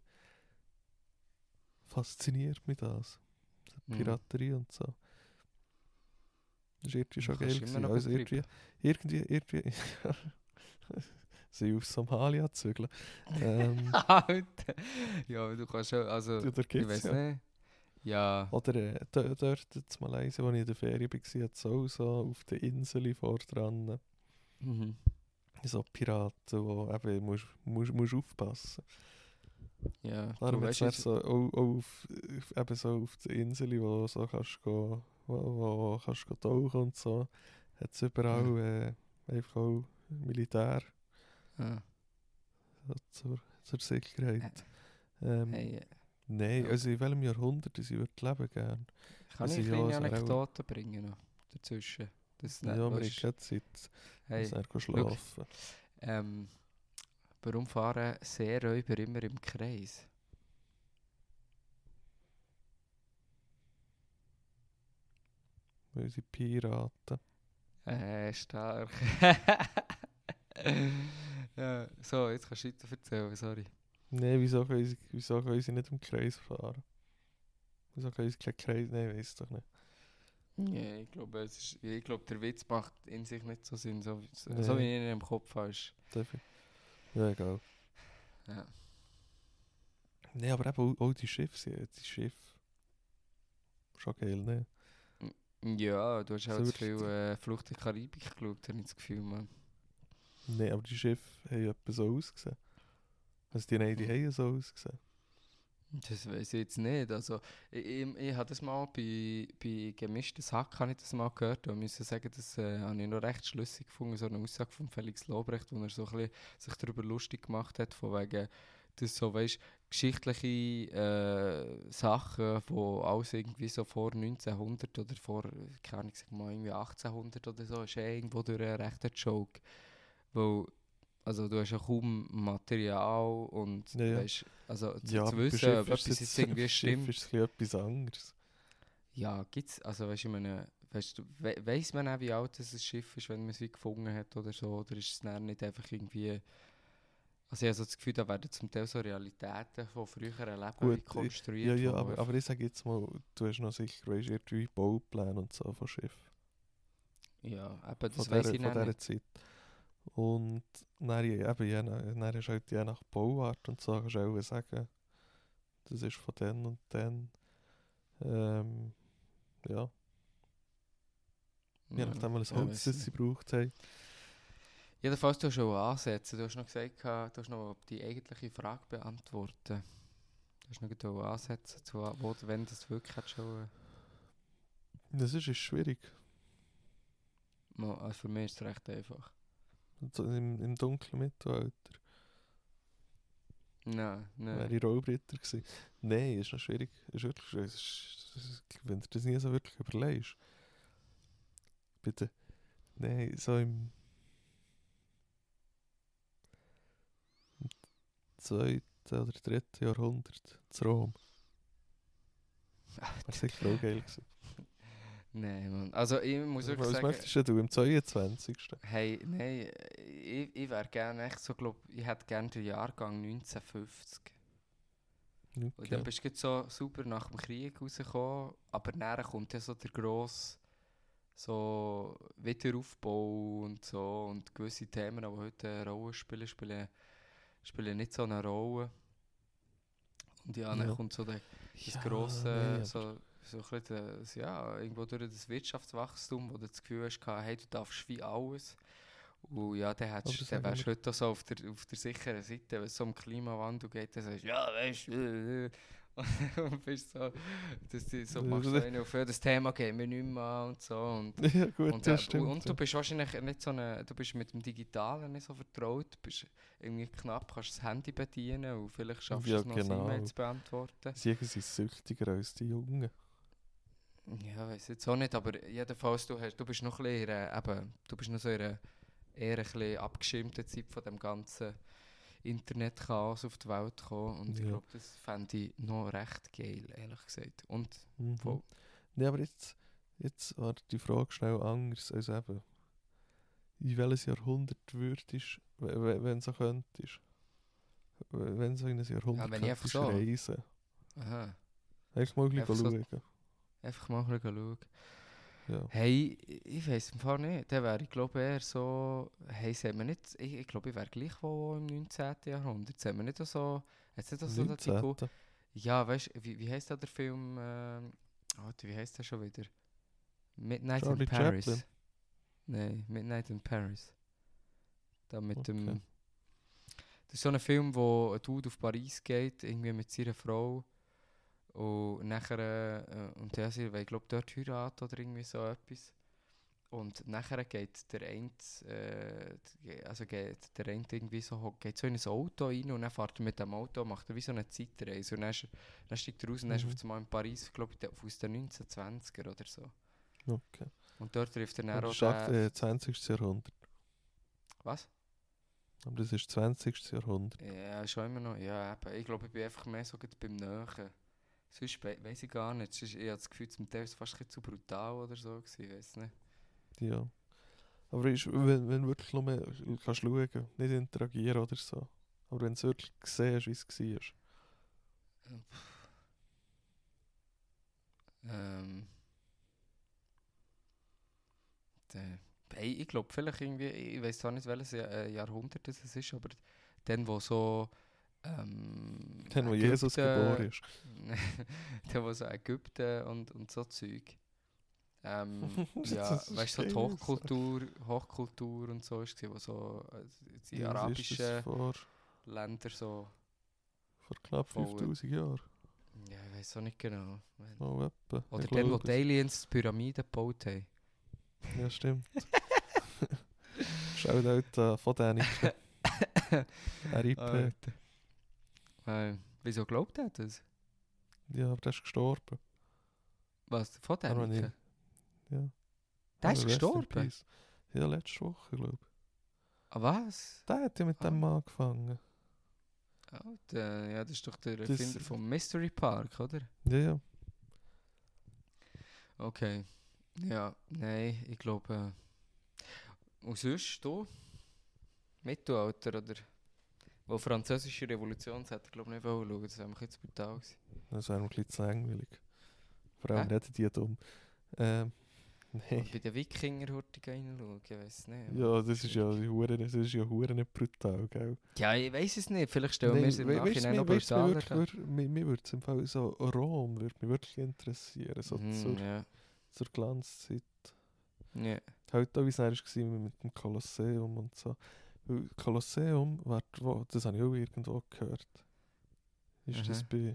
fasziniert mich das. So Mhm. Piraterie und so. Das war irgendwie Du schon kannst geil. immer Gewesen. noch Also irgendwie, betreiben. irgendwie, irgendwie... sie auf Somalia zügeln. Ähm, Alter! Ja, aber du kannst schon, also, oder ich gibt's weiß ja. nicht. Ja. Oder äh, do- dort in Malaysia, wo ich in der Ferien war, hat es auch so auf der Insel vor dran Mhm. so Piraten, wo eben musst, musst, musst aufpassen. Ja, Darum du jetzt weißt wär jetzt, so auch, auch auf, auf, eben so auf der Insel, wo so kannst go, wo, wo kannst go tauchen und so, hat es überall äh, einfach auch Militär ah, so zur, zur Sicherheit. Ähm, hey, äh, Nein, ja. also in welchem Jahrhundert ich würde leben gerne? kann Also ich ja, eine kleine es wär auch- Anekdote bringen noch dazwischen? Das Ja, nicht, wir haben weisst- keine Zeit, hey, hey, dann schlafen. ähm, warum fahren Seeräuber immer im Kreis? Weil sie Piraten. Äh, stark. Ja, so, jetzt kannst du weiter erzählen, sorry. Nein, wieso können, sie, wieso können sie nicht im Kreis fahren? Wieso können sie keinen Kreis? Nein, weiß doch nicht. Ja, ich glaube, es ist, ich glaube, der Witz macht in sich nicht so Sinn, so, so, Nee. so wie ihn im Kopf hast. Definitiv. Ja, egal. Ja. Nein, aber eben auch, auch die Schiffe, sie- die Schiffe. Schon geil, ne? Ja, du hast So auch zu wirklich viel die- äh, Flucht in die Karibik geschaut, habe ich das Gefühl, man. Nein, aber die Schiffe haben etwa so ausgesehen. Also die, nein, die Hm. haben so ausgesehen. Das weiß ich jetzt nicht. Also, ich, ich, ich habe das mal bei, bei «Gemischtes Hack» habe ich das mal gehört und muss sagen, das äh, habe ich noch recht schlüssig gefunden, so eine Aussage von Felix Lobrecht, wo er so ein bisschen sich darüber lustig gemacht hat, von wegen, dass so, weißt, geschichtliche äh, Sachen, wo alles irgendwie so vor neunzehnhundert oder vor, keine Ahnung, sag mal, irgendwie achtzehnhundert oder so, ist eh irgendwo durch einen rechten Joke. Weil, also du hast ja kaum Material und Ja, ja. weißt, also zu, Ja, zu aber bei wissen, Schiff ob ist etwas es jetzt irgendwie bei Schiff stimmt. ist es ein bisschen etwas anderes. Ja, gibt's, also weißt du, ich meine, weißt du, we weiss man auch, wie alt das ein Schiff ist, wenn man es wie gefunden hat oder so, oder ist es dann nicht einfach irgendwie, also ich habe so das Gefühl, da werden zum Teil so Realitäten von früheren Leben Gut, wie ich- konstruiert. Ja, ja, wo aber, einfach- aber ich sage jetzt mal, du hast noch sicher, weißt, irgendwie Baupläne und so von Schiff. ja, eben, Von das dieser, weiss ich von noch dieser nicht. Zeit. Und dann, je- eben, je, nach- dann ist halt je nach Bauart und so, kannst du auch sagen, das ist von dann und dann. Ähm, ja, je nachdem, welches ja, Holz weiss das nicht. sie gebraucht haben. Jedenfalls, du hast schon ansetzen. Du hast noch gesagt, gehabt, du hast noch die eigentliche Frage beantworten. Du hast noch gerade ansetzen, zu, wo, wenn das wirklich hat schon... Das ist, ist schwierig. Äh, mo- also für mich ist es recht einfach. So Im, Im dunklen Mittelalter Nein, nein. wäre ich Raubritter gewesen. Nein, ist noch schwierig. Ist wirklich schwierig. Es ist, es ist, wenn du das nie so wirklich überlegst. Bitte. Nein, so im zweiten oder dritten Jahrhundert zu Rom. Wäre sicher auch geil gewesen. Nein, Mann. Also ich muss wirklich Was sagen... möchtest du im zweiundzwanzigsten? Hey, nein, ich, ich wäre gerne echt so, glaub, ich hätte gerne den Jahrgang neunzehnhundertfünfzig. Und Okay. dann bist du gerade so super nach dem Krieg rausgekommen, aber dann kommt ja so der grosse so Wiederaufbau und so und gewisse Themen, die heute eine Rolle spielen, spielen, spielen nicht so eine Rolle. Und ja, dann Ja. kommt so der, das Ja, grosse, nee, aber- so, so ein bisschen das, ja, irgendwo durch das Wirtschaftswachstum, wo du das Gefühl hast, hey, du darfst wie alles. Und ja, dann, Aber hättest, das dann sagen wärst du wir- heute auch so auf der, auf der sicheren Seite, wenn es so um Klimawandel geht, dann sagst du, ja, weißt du, äh, äh. und bist so, dass du so machst so eine auf das Thema gehen wir nicht mehr an und so. Und, Ja, gut, und, ja, äh, stimmt. und du ja. bist wahrscheinlich nicht so eine, du bist mit dem Digitalen nicht so vertraut, bist irgendwie knapp, kannst das Handy bedienen und vielleicht schaffst du Ja, es noch, genau. das E-Mail zu beantworten. Sie sind süchtiger als die Jungen. Ja, weiß jetzt auch nicht, aber jedenfalls, du, hast, du bist noch ein bisschen, in einer- eben, du bist noch so in einer eher ein bisschen abgeschirmten Zeit von dem ganzen Internetchaos auf die Welt gekommen und ich Ja. glaube, das fände ich noch recht geil, ehrlich gesagt. Und Mhm. voll. Nee, aber jetzt, jetzt war die Frage schnell anders als eben. In welches Jahrhundert würdest du, we- we- wenn du so könntest, we- wenn du so in ein Jahrhundert Ja, wenn ich einfach könntest so- reisen, Aha, einfach mal ein Einfach bisschen so- schauen. einfach mal ein bisschen schauen. Ja. Hey, ich- ich weiß im Fall nicht. Dann wäre ich glaube eher so, hey, sehen wir nicht, ich, ich glaube, ich wäre gleich wohl im neunzehnten. Jahrhundert. Sehen wir nicht auch so, jetzt nicht auch so die Go- neunzehnten. Ja, weißt du, wie, wie heisst da der Film, ähm, Alter, wie heisst der schon wieder? Midnight Charlie in Paris. Chaplin. Nein, Midnight in Paris. Da mit dem... Okay. Das ist so ein Film, wo ein Dude auf Paris geht, irgendwie mit seiner Frau. Und nachher, äh, und der sie, weil ich glaube, dort heiraten oder irgendwie so etwas. Und nachher geht der eine, äh, ge- also geht der eine irgendwie so, ho- geht so in ein Auto rein und dann fährt er mit dem Auto, macht er wie so eine Zeitreise. Und dann, ist, er- dann steigt er raus und dann ist er Mhm. auf einmal in Paris, glaube ich, der- aus den neunzehnhundertzwanziger oder so. Okay. Und dort trifft er dann Aber auch das ist akt- den- äh, zwanzigstes. Jahrhundert. Was? Aber das ist zwanzigstes. Jahrhundert. Ja, schon immer noch. Ja, eben. Ich glaube, ich bin einfach mehr so gerade beim Nähen. Sonst we weiß ich gar nicht. Sonst, ich habe das Gefühl, zum Teil war es fast ein bisschen zu brutal oder so. Gewesen, ich weiß nicht. Ja. Aber ist, wenn, wenn du wirklich nur mehr kannst schauen, nicht interagieren oder so. Aber wenn du wirklich siehst, wie es war. Ähm. Der, hey, ich glaube, vielleicht irgendwie, ich weiß zwar nicht, welches Jahr, äh, Jahrhundert das es ist, aber dann, wo so. Ähm, Dann, wo Jesus geboren ist. dann, wo so Ägypten und, und so Zeug. Ähm, Das ja, ist weißt du, so die geil, Hochkultur, Hochkultur und so ist, wo so äh, die Ja, was ist das arabischen vor, Länder so. vor knapp Voll. fünftausend Jahren. Ja, ich weiß auch nicht genau. Wenn- Oh, etwa. Oder Ich dann, wo glaube die es. Aliens die Pyramiden gebaut haben. Ja, stimmt. Schaut out äh, von Däniken. R I P. Alter. Äh, wieso glaubt er das? Ja, aber der ist gestorben. Was? Von Aber Däniken? nicht. Ja. Der ist Also, rest in gestorben? peace. Ja, letzte Woche, glaube ich. Ah, was? Der hat ja mit dem Ah. angefangen. Alter, ja, das ist doch der Das- Erfinder vom Mystery Park, oder? Ja, ja. Okay. Ja, nein, ich glaube. Äh, und sonst, du? Mittelalter, oder? Wo französische Revolution, das hätte ich glaube nicht wollen schauen, das wäre mir jetzt brutal gewesen. Das wäre mir ein bisschen zu langweilig. Vor allem Hä? reden die dumm. Ähm, nein. Und bei den Wikinger heute reinschauen, ich weiß nicht. Ja, das ist ja hure, das ist ja hure nicht brutal, gell? Ja, ich weiß es nicht, vielleicht stellen wir Nein, es im we- weisst du, Nachhinein mir- noch weisst du, mir brutaler würd- würd- Mir mir würde es im Fall so Rom würde mich wirklich interessieren, so Mhm, zur, ja. zur Glanzzeit. Ja. Halt auch, wie es dann war mit dem Kolosseum und so. Weil Kolosseum, wart, wo, das habe ich auch irgendwo gehört. Ist das Mhm. bei...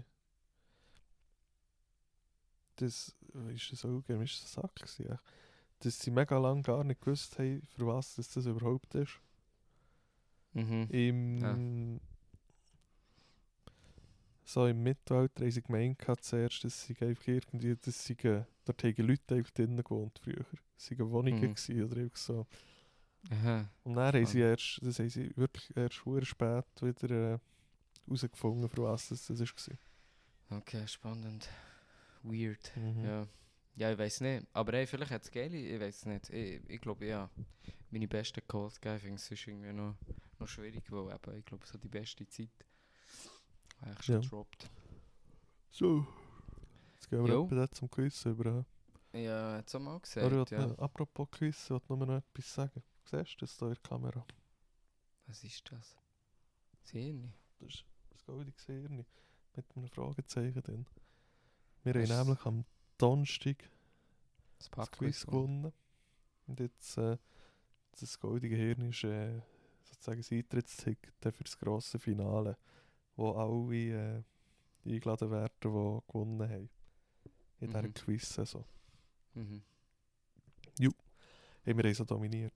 Das, ist das auch, wie ist das Sack gewesen, echt? Dass sie mega lange gar nicht gewusst haben, für was das, das überhaupt ist. Mhm. Im, So im Mittelalter haben sie gemeint gehabt zuerst, dass sie einfach irgendwie, dass sie, äh, dort haben Leute einfach drinnen gewohnt früher. Es waren Wohnungen Mhm. gewesen oder einfach so. Aha. Und dann haben sie Spannend. erst, das haben sie wirklich erst sehr spät wieder äh, herausgefunden, für was das, das war. Okay, spannend. Weird. Mhm. Ja. Ja, ich weiß nicht. Aber hey, vielleicht hat es geile, ich weiß nicht. Ich, ich glaube, ja. Meine besten Calls geben, es ist irgendwie noch, noch schwierig, weil eben, ich glaube, so die beste Zeit eigentlich schon Ja. gedroppt. So, jetzt gehen wir Jo. etwa zum Quiz über. Ja, jetzt auch mal gesagt, Aber ich ja. wollte noch- apropos Quiz, ich wollte nur noch etwas sagen. Siehst du das da in der Kamera? Was ist das? Sehen Das ist das goldige Hirn mit einem Fragezeichen drin. Wir Das- haben nämlich am Donnerstag das das Packquiz Quiz gewonnen. Und jetzt, äh, das goldige Hirn ist äh, sozusagen das Eintrittsticket für das grosse Finale, wo alle äh, eingeladen werden, die gewonnen haben. In dieser Mhm. Quiz-Saison. Mhm. Haben wir haben so dominiert.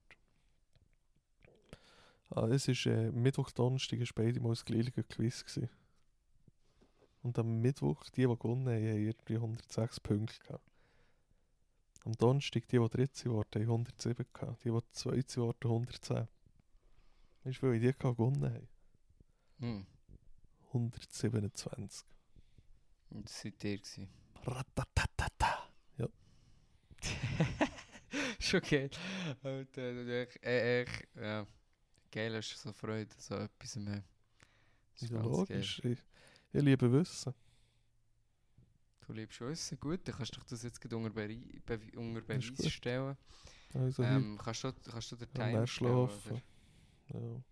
Ah, es ist äh, Mittwoch, Donnerstag, ist beide mal das gleiche Quiz gewesen. Und am Mittwoch, die, die gewonnen haben, haben irgendwie hundertsechs Punkte gehabt. Am Donnerstag, die, die dritte wurden, haben hundertsieben gehabt. Die, die zweite wurden, hundertzehn. Weißt du, weil die gewonnen haben? Hm. hundertsiebenundzwanzig. Und das seid ihr gewesen. Ratatatata. Schon geil. Alter, das ist echt, äh, echt, ja. Geil, hast du so Freude, so etwas mehr. Das ist Ja, ganz geil. logisch. Ich, ich liebe Wissen. Du liebst Wissen, gut, dann kannst du doch das jetzt gleich unter, Beri Be unter Das ist Beweis gut. stellen. Also Ähm, kannst, du, kannst du den heute Timer mehr stellen, schlafen. oder? Ja.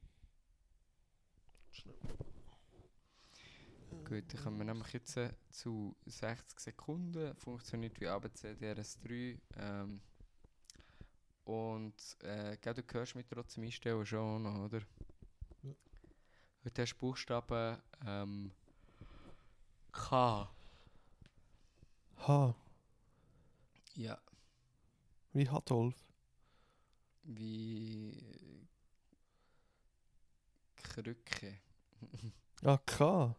Gut, dann kommen wir nämlich jetzt äh, zu sechzig Sekunden. Funktioniert wie A B C D R S drei. Ähm, und äh, gell, du hörst mich trotzdem einstellen schon noch, oder? Ja. Heute hast du Buchstaben ähm, K. H. Ja. Wie Hadolf. Wie äh, Krücke. Ah, K.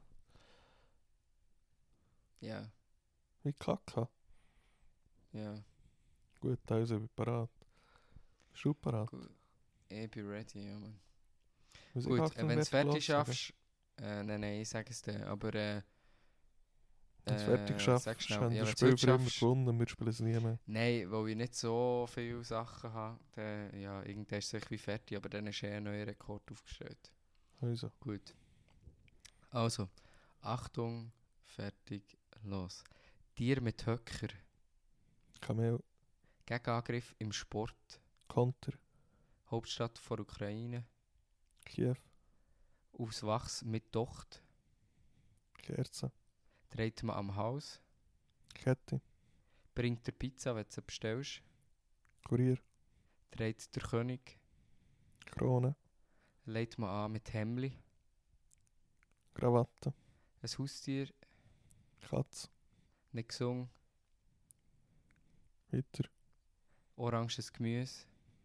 Ja, Wie Kaka. ja. Gut, also ich bin parat. Bist du parat? Gut. Ich bin ready, ja, Mann. Muss ich Gut, Achtung, äh, wenn du es wer fertig gelassen schaffst. Äh, nein, nein, ich sage es dir. Aber äh, Wenn du es fertig äh, schaffst, sag schnell. haben Ja, wir das wenn Spiel du's heute für immer schaffst- gewonnen und wir spielen es nie mehr. Nein, weil ich nicht so viele Sachen habe. Dann, ja, irgendwann ist es wie fertig, aber dann ist eh ein neuer Rekord aufgestellt. Also, Gut. Also, Achtung, fertig, los. Tier mit Höcker. Kamel, Gegenangriff im Sport. Konter, Hauptstadt von Ukraine. Kiew, Aus Wachs mit Docht. Kerze, Dreht man am Haus. Kette, Bringt der Pizza, wenn du sie bestellst. Kurier, Dreht der König. Krone, Legt man an mit Hemli. Krawatte, Ein Haustier. Katz, Nicht gesungen. weiter, Oranges Gemüse.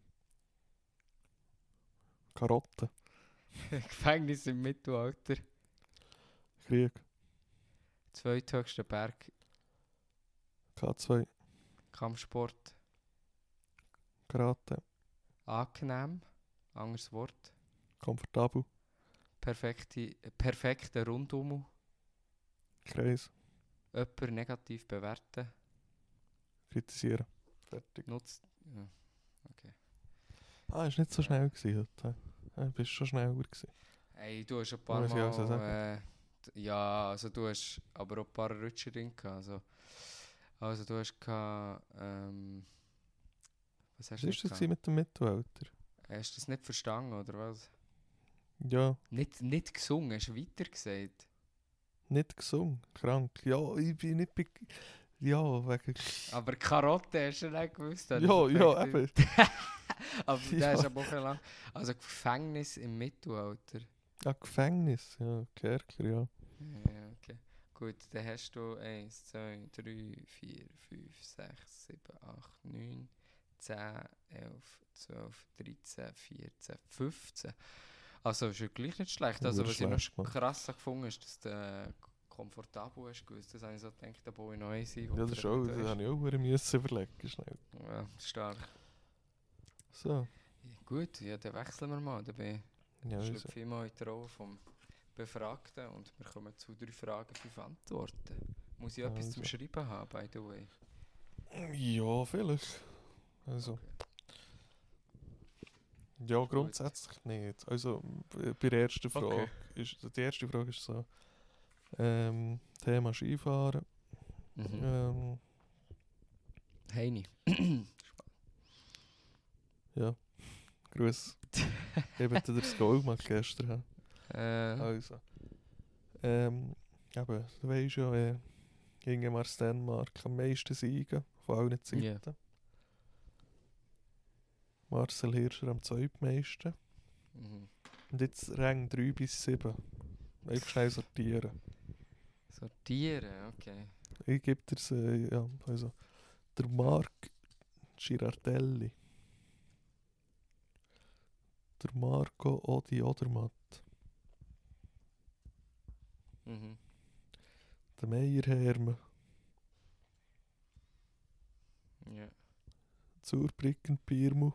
Karotte, Gefängnis im Mittelalter. Krieg, Zweithöchster Berg. K zwei, Kampfsport. Karate, Angenehm. Anderes Wort. komfortabel, Perfekte, perfekter Rundum. Kreis, Jemand negativ bewerten. kritisieren. Fertig. Nutzt. Ja. Ah, ist nicht so schnell gewesen heute. Ja, du bist schon schneller gewesen. Hey, du hast ein paar Muss ich also Mal. sagen. Äh, d- ja, also du hast aber auch ein paar Rutscher drin gehabt. Also, also du hast gehabt, ähm, was hast Was du ist nicht das gehabt? gewesen mit dem Mittelalter? Hast du das nicht verstanden, oder was? Ja, Nicht, nicht gesungen, hast du weiter gesagt. nicht gesungen, krank. Ja, ich bin nicht bei... Ja, wegen... Aber Karotte hast du nicht gewusst. habe ich Ja, ja, perfekt- eben. Aber Ja. der ist eine Woche lang. Also Gefängnis im Mittelalter. Ja, Gefängnis. Ja, Kerker, ja. Ja, okay. Gut, dann hast du eins, zwei, drei, vier, fünf, sechs, sieben, acht, neun, zehn, elf, zwölf, dreizehn, vierzehn, fünfzehn. Also ist ja gleich nicht schlecht. Ja, Also das was ist ich noch schlecht, Mann. krass gefunden ist, dass du äh, komfortabel hast gewusst. Das habe ich so gedacht, da baue ich noch eins ein. Ja, das ist auch... Das habe ich auch wieder müssen überlegen, schnell. Ja, stark. So. Ja, gut, ja, dann wechseln wir mal. Dann bin Ja, ich also. schlüpfe ich mal in die Rolle vom Befragten und wir kommen zu drei Fragen, fünf Antworten. Muss ich etwas zum Also. Schreiben haben, by the way? Ja, vielleicht. Also... Ja, grundsätzlich nicht. Also, b- bei der ersten Frage Okay. ist... Die erste Frage ist so... Ähm, Thema Skifahren. Mhm. Ähm, Heini. ja, Gruß. Eben dir das Goal gemacht gestern. äh, Also. Ähm, eben, du weisst ja, äh, Ingemar Stenmark am meisten Siegen von allen Zeiten. Ja. Marcel Hirscher am zweitmeisten. mhm. Und jetzt Rang drei bis sieben. Einfach schnell sortieren. Sortieren, okay. Ich gebe dir's, äh, ja, also. Der Marc Girardelli. Der Marco Odi Odermatt. Mhm. Der Meier Hermann. Ja. Zurbricken Pirmu.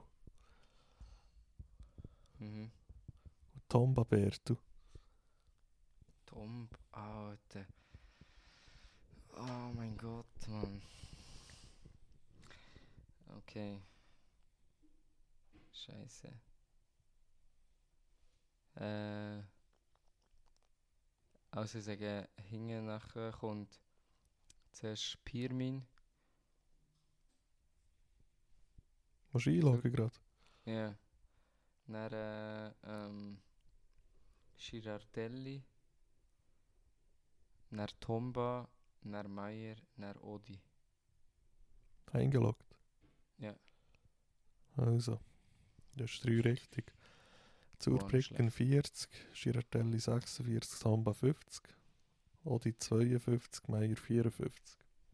Mhm. Und Tomba Bertu. Tom, Alter. Oh mein Gott, Mann. Okay. Scheiße. Äh. Also ich sage, hinten nachher kommt zuerst Pirmin. Musst du einloggen gerade? Ja. Dann äh, ähm, Girardelli. Dann Tomba. Dann Meier. Dann Odi. Eingeloggt? Ja. Also. Das ist drei richtig. Boah, nicht Zurbricken vierzig, Girardelli sechsundvierzig, Tomba fünfzig. Odi zweiundfünfzig, Meier vierundfünfzig.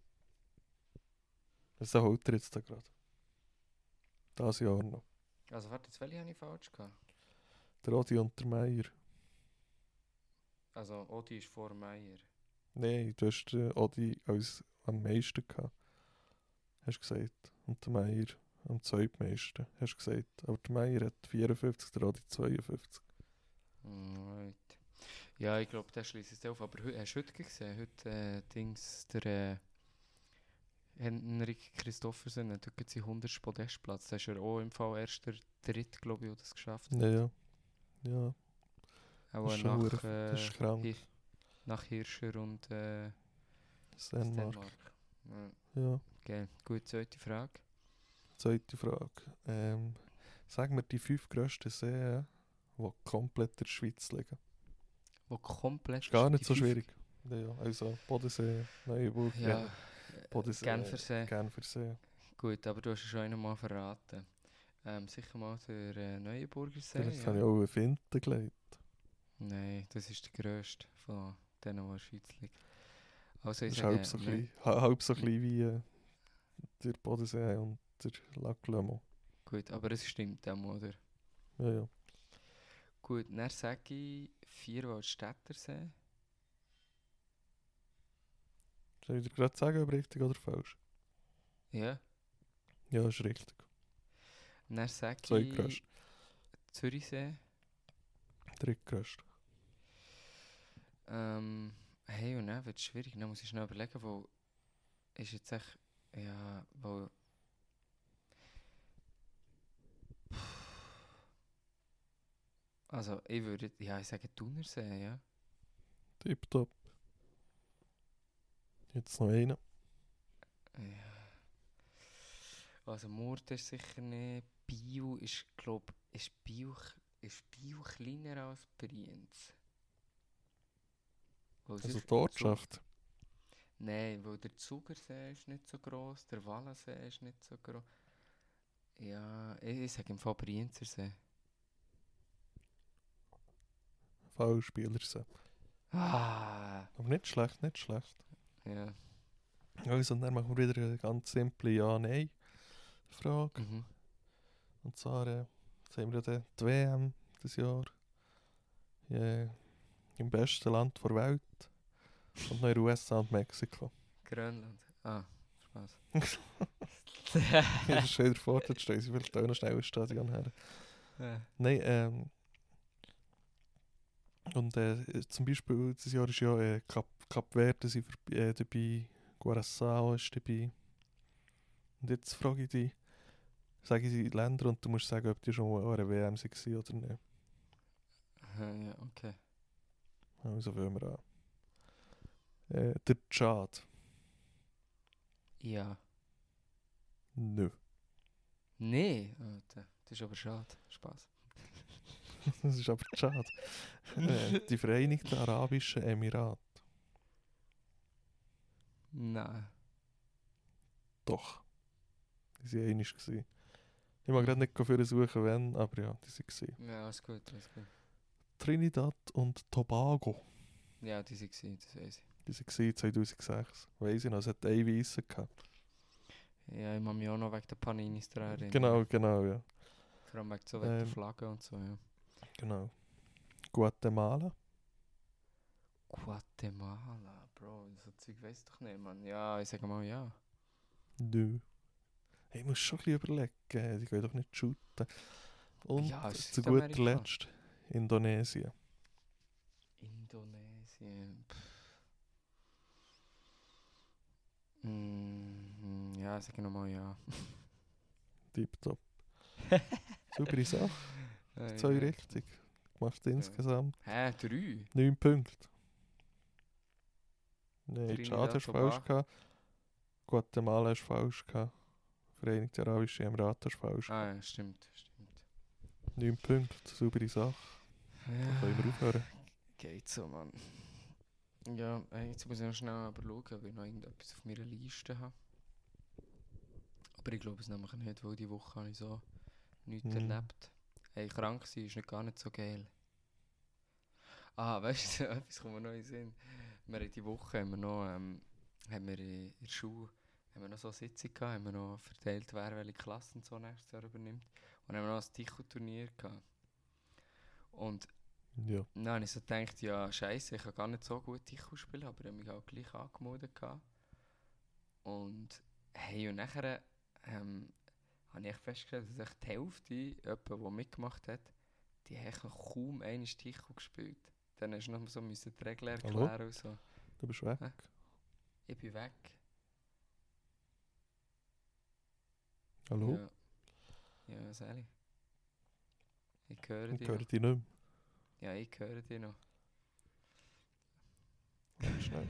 Was holt er jetzt da gerade? Das Jahr noch. Also warte, jetzt welche habe ich falsch gehabt? Der Odi und der Meier. Also Odi ist vor Meier. Nein, du hast den Odi als am meisten gehabt. Hast du gesagt. Und der Meier am zweitmeisten. Hast du gesagt. Aber der Meier hat vierundfünfzig, der Odi zweiundfünfzig. Right. Ja, ich glaube, das schließt es auf. Aber heu- hast du heute gesehen? Heute äh, Dings, der äh, Henrik Christoffersen hat heute seinen hundertsten Podestplatz. Da ist er auch im Fall erst der dritte, glaube ich, der das geschafft hat. Ja, ja. Ja, Aber das ist schon nach, hure- äh, das ist krank. Hi- nach Hirscher und äh, Stenmark. Stenmark. Ja, Ja. okay, gut, zweite Frage. Zweite Frage. Ähm, sag mir die fünf grössten Seen, die komplett in der Schweiz liegen. Wo komplett... Ist gar nicht die so fünf- schwierig. Ja, ja. Also Bodensee, Neuenburg, Ja, ja. äh, Bodensee, Genfersee. Genfersee. Gut, aber du hast es schon einmal verraten. Ähm, sicher mal der äh, Neuenburger See. Vielleicht ja. habe ich auch einen Finten gelegt. Nein, das ist der grösste von denen, die in der Schweiz liegt. Also Das ich ist sage, halb so, Neu- klein, ha- halb so klein wie äh, der Bodensee und der Lac Le Mans. Gut, aber es stimmt auch, oder? Ja, ja. Gut, dann sage ich Vierwaldstättersee. Soll ich dir gerade sagen, ob richtig oder falsch? Ja. Ja, ist richtig. Dann sage ich Zweitgrösst. Zürichsee. Drittgrösst. Ähm, hey, und dann wird es schwierig. Dann muss ich schnell überlegen, wo ist jetzt echt, ja, wo... Also, ich würde, ja, ich sage Thunersee, ja. Tipptopp. Jetzt noch einer. Ja. Also Murten ist sicher nicht. Biel ist, glaube ist Biel, ist Biel kleiner als Brienz? Weil Also sonst- die Ortschaft. Nein, weil der Zugersee ist nicht so gross, der Wallensee ist nicht so gross. Ja, ich, ich sage im Fall Brienzersee. Foulspielersee. Ah! Aber nicht schlecht, nicht schlecht. Ja. Also, und dann machen wir wieder eine ganz simple Ja-Nein-Frage. Mhm. Und zwar, äh, jetzt haben wir ja dann die W M dieses Jahr. Ja, im besten Land der Welt. Und noch in den U S A und Mexiko. Grönland. Ah, Spaß. Ja, das ist wieder vor, jetzt stehen sie vielleicht auch noch schnell ins Stadion her. Ja. Nein, ähm... Und äh, zum Beispiel, dieses Jahr ist ja äh, Kap, Kap Verde sind vor- äh, dabei, Curaçao ist dabei. Und jetzt frage ich dich, sage ich die Länder und du musst sagen, ob die schon mal an einer W M waren oder nicht. Ja, okay. Also fangen wir an. Äh, der Tschad. Ja. Nö. Nee, Alter, das ist aber schade. Spaß. Das ist aber Tschad. äh, die Vereinigten Arabischen Emirate. Nein. Doch. Die waren einig gewesen. Ich mag gerade nicht für suchen, wenn, aber ja, die waren. Ja, alles gut, alles gut. Trinidad und Tobago. Ja, die waren, das weiss ich. Die waren zweitausendsechs. Weiss ich noch, es hat einen Weissen gehabt. Ja, ich muss mich auch noch wegen der Paninis daran erinnern. Genau, genau, ja. Vor allem wegen, so wegen der Ähm. Flagge und so, ja. Genau. Guatemala. Guatemala, Bro, so Zeug weiss doch nicht, Mann. Ja, ich sage mal ja. Nö. Hey, ich muss schon ein bisschen überlegen, die gehen doch nicht shooten. Und Ja, es ist zu guter Südamerika. Letzt Indonesien. Indonesien. Pff. Mm, ja, sag ich nochmal ja. Tipptopp. Saubere Sache. Äh, Zwei ja. richtig. Du machst insgesamt Hä, drei? neun Punkte. Nein, Trinidad, Tschad hast du Tobago. falsch gehabt. Guatemala hast du falsch gehabt. Vereinigte Arabische Emirate hast du falsch gehabt. Ah ja, stimmt, stimmt. neun Punkte, saubere Sache. Dann können wir aufhören. Geht so, Mann. Ja, äh, jetzt muss ich noch schnell überschauen, ob ich noch irgendetwas auf meiner Liste habe. Aber ich glaube es nämlich nicht, weil die Woche habe ich so nichts Mhm. erlebt. Hey, krank sein ist nicht gar nicht so geil. Ah, weißt du, etwas kommt mir noch in den Sinn. Wir haben die Woche haben wir noch, ähm, haben wir in der Schule haben wir noch so eine Sitzung gehabt, haben wir noch verteilt, wer welche Klassen so nächstes Jahr übernimmt. Und haben wir noch ein Ticho-Turnier gehabt. Und Ja. dann habe ich so gedacht, ja scheiße, ich kann gar nicht so gut Ticho spielen, aber ich habe mich auch gleich angemeldet gehabt. Und hey, und nachher ähm, habe ich echt festgestellt, dass echt die Hälfte, jemand, der mitgemacht hat, die haben noch kaum einmal Ticho gespielt. Dann hast du noch so müssen die Regeln Hallo? erklären und so. Du bist weg. Hä? Ich bin weg. Hallo? Ja, ja Sally. Ich höre Ich dich höre noch. dich nicht mehr. Ja, ich höre dich noch. Ganz schnell.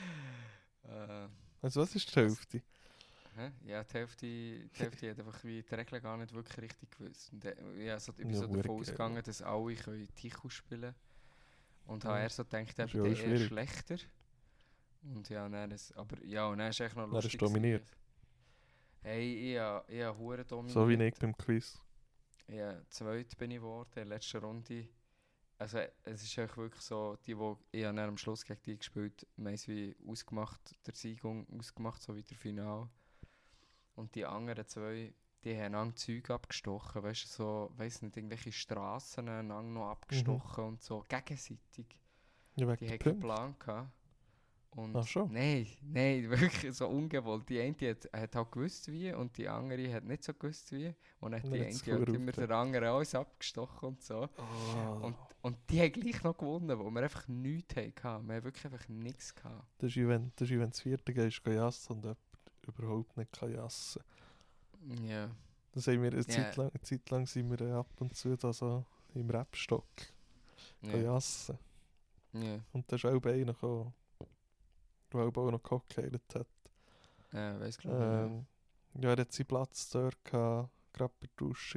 äh, Also was ist die Hälfte? hä? Ja, die Hälfte, die Hälfte hat einfach wie die Regeln gar nicht wirklich richtig gewusst. Und, äh, ja, so, ich bin Ja, so davon hure ausgegangen, geil. dass alle können Ticho spielen können. Und Ja. habe erst so gedacht, Das ist eben ja auch der eher schwierig. schlechter. Und ja, dann ist, aber ja, und dann ist echt noch Dann lustig. hast du dominiert. gewesen. Hey, ich habe ich habe hure dominiert. So wie ich beim Quiz. Ja, zweit bin ich geworden, in der letzten Runde. Also es ist eigentlich wirklich so, die, die ich habe dann am Schluss gegen die gespielt, wir haben es wie ausgemacht, der Siegung ausgemacht, so wie der Final. Und die anderen zwei, die haben einander Zeug abgestochen, weißt du, so, weiss nicht, irgendwelche Strassen einander noch abgestochen und so, gegenseitig. Ja, wegen Die der hatten keinen Punkte. Plan gehabt. Und Ach schon? Nein, nein, wirklich so ungewollt. Die eine hat, hat halt gewusst wie und die andere hat nicht so gewusst wie. Und dann hat Und die dann eine hat's hat immer verrückt. der andere alles abgestochen und so. Oh. Und, und die haben gleich noch gewonnen, wo wir einfach nichts hatten. Wir haben wirklich einfach nichts gehabt. Das ist wie wenn, das ist wie wenn das vierte gehst, geh jassen und jemand überhaupt nicht kann jassen. Ja. Das haben wir eine Ja. Zeit lang, eine Zeit lang sind wir ab und zu da so im Rebstock Ja. jassen. Ja. Und da ist auch einer gekommen, der auch noch gehockt hat. Ja, weiss glaube ich. Ähm, ja, er hat seinen Platz dort gehabt, gerade bei der Dusche.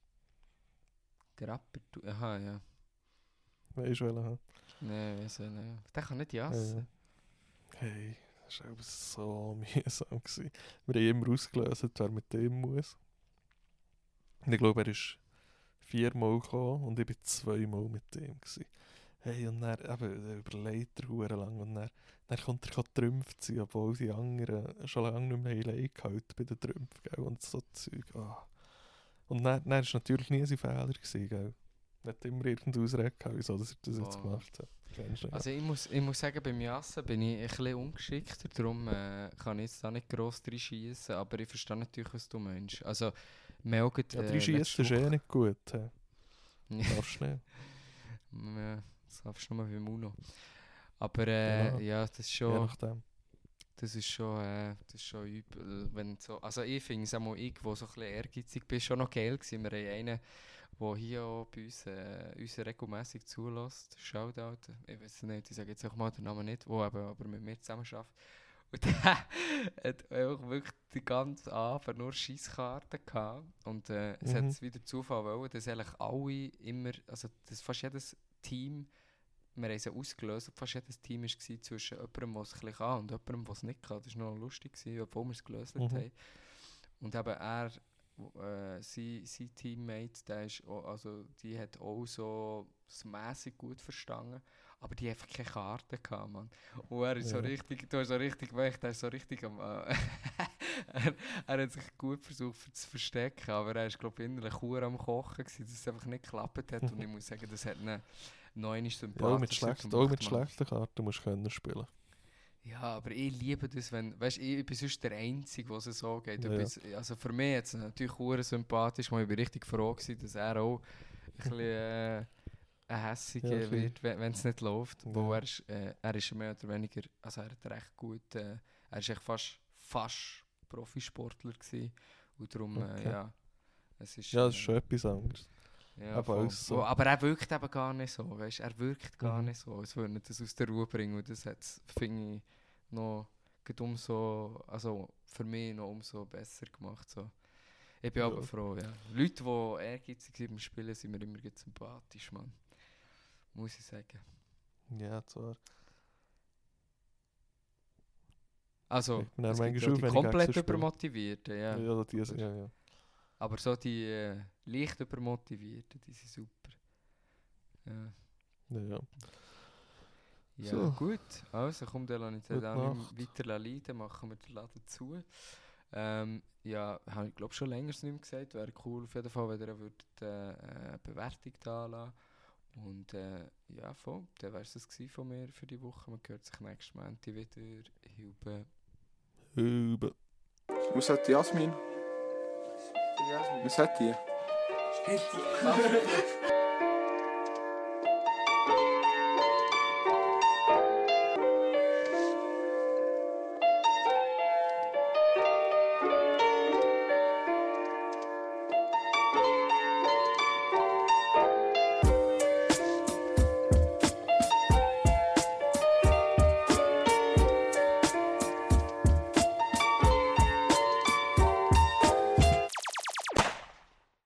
Ja. Grapper, du. Aha, ja. Weisst du welchen? Nein, weiss ich nicht. Der kann nicht jassen. Äh, hey, das war auch so mühsam gewesen. Wir haben immer ausgelöst, wer mit dem muss. Und ich glaube, er ist viermal gekommen und ich war zweimal mit dem gewesen. Hey, und dann, eben, er überlegt er verdammt lang und dann, dann kommt er Trümpfe ziehen, obwohl die anderen schon lange nicht mehr allein gehalten bei den Trümpfen, gell, und so Zeug. Ah. Und dann, dann war es natürlich nie sein Fehler gewesen, gell. Er hat immer irgendeine Ausrede gehabt, wieso dass er das jetzt Oh. gemacht hat. Kennst du, ja. Also ich muss, ich muss sagen, beim Jassen bin ich ein bisschen ungeschickter, darum äh, kann ich jetzt da nicht gross drin schiessen, aber ich verstehe natürlich, was du meinst. Also, wir haben auch gerade, Ja, äh, drei Schiessen letzte ist eh Woche- nicht gut. He. Ja. Darfst du nicht. Ja, das darfst du nur beim Uno. Aber äh, Genau. ja, das ist Je schon... nachdem. Das ist schon, äh, das ist schon übel. Wenn so, also ich finde es auch mal, ich, wo so ein bisschen ehrgeizig bin, schon noch geil gewesen. Wir haben einen, der hier auch bei uns, äh, uns regelmässig zulässt. Shoutout. Ich weiß nicht, ich sage jetzt auch mal den Namen nicht, wo eben, aber mit mir zusammen arbeitet. Und der hat einfach wirklich den ganzen Abend nur Scheisskarten gehabt. Und äh, es Mhm. hat wieder Zufall wollen, dass eigentlich alle immer, also dass fast jedes Team, wir haben sie ausgelöst, und fast jedes Team war zwischen jemandem, der es ein bisschen kann und jemandem, der es nicht kann. Das war noch lustig, gewesen, obwohl wir es gelöst Mhm. haben. Und eben er, äh, sein, sein Teammate, der ist auch, also die hat auch so das mässig gut verstanden, aber die hat einfach keine Karte gehabt, Mann. Und er ist so Ja. richtig, du hast so richtig gemerkt, er ist so richtig am, äh, er, er hat sich gut versucht für zu verstecken, aber er ist, glaube ich, innerlich verdammt am Kochen gewesen, dass es einfach nicht geklappt hat. Und ich muss sagen, das hat ihn noch einmal sympathisch Ja, auch mit, schlecht, auch mit schlechten Karten musst du können spielen. Ja, aber ich liebe das, wenn, weißt, ich, ich bin sonst der Einzige, was es so geht. Ja. Etwas, also für mich jetzt natürlich sehr sympathisch, weil ich bin richtig froh gewesen, dass er auch ein bisschen äh, ein Hässiger Ja, ein bisschen. wird, wenn es nicht läuft. Ja. Wo er ist, äh, er ist mehr oder weniger, also er hat recht gut, äh, er ist echt fast, fast Profisportler gewesen. Und darum, Okay. äh, ja, es ist... Ja, das ist äh, schon etwas anderes. ja, aber voll. auch so. Wo- aber er wirkt eben gar nicht so, weißt? Er wirkt gar Mhm. nicht so, als würde er das aus der Ruhe bringen. Und das hat's, finde ich, noch gerade umso, also für mich noch umso besser gemacht. So. Ich bin Ja. aber froh, ja. Leute, die ehrgeizig sind beim Spielen, sind mir immer gerade sympathisch, Mann. Muss ich sagen. Ja, zwar. Also, Ich bin dann es gibt manchmal auch auf, die wenn ich komplett Gangster spiele. übermotivierten, ja. Ja, die, ja, ja. Aber so die äh, leicht übermotivierten, die sind super. Ja. ja, ja. Ja, So. gut. Also, komm, dann lasse ich Gute dann auch Nacht. nicht weiter leiden, machen wir den Laden zu. Ähm, ja, habe ich glaube schon länger nicht mehr gesagt. Wäre cool auf jeden Fall, wenn ihr würdet, äh, eine Bewertung da lassen. Und äh, ja, voll, dann wäre es das gewesen von mir für die Woche. Man hört sich nächstes Montag wieder. Hilbe. Übel. Was hat die Jasmin? Ja, Was hat die? Steht die Kaffee.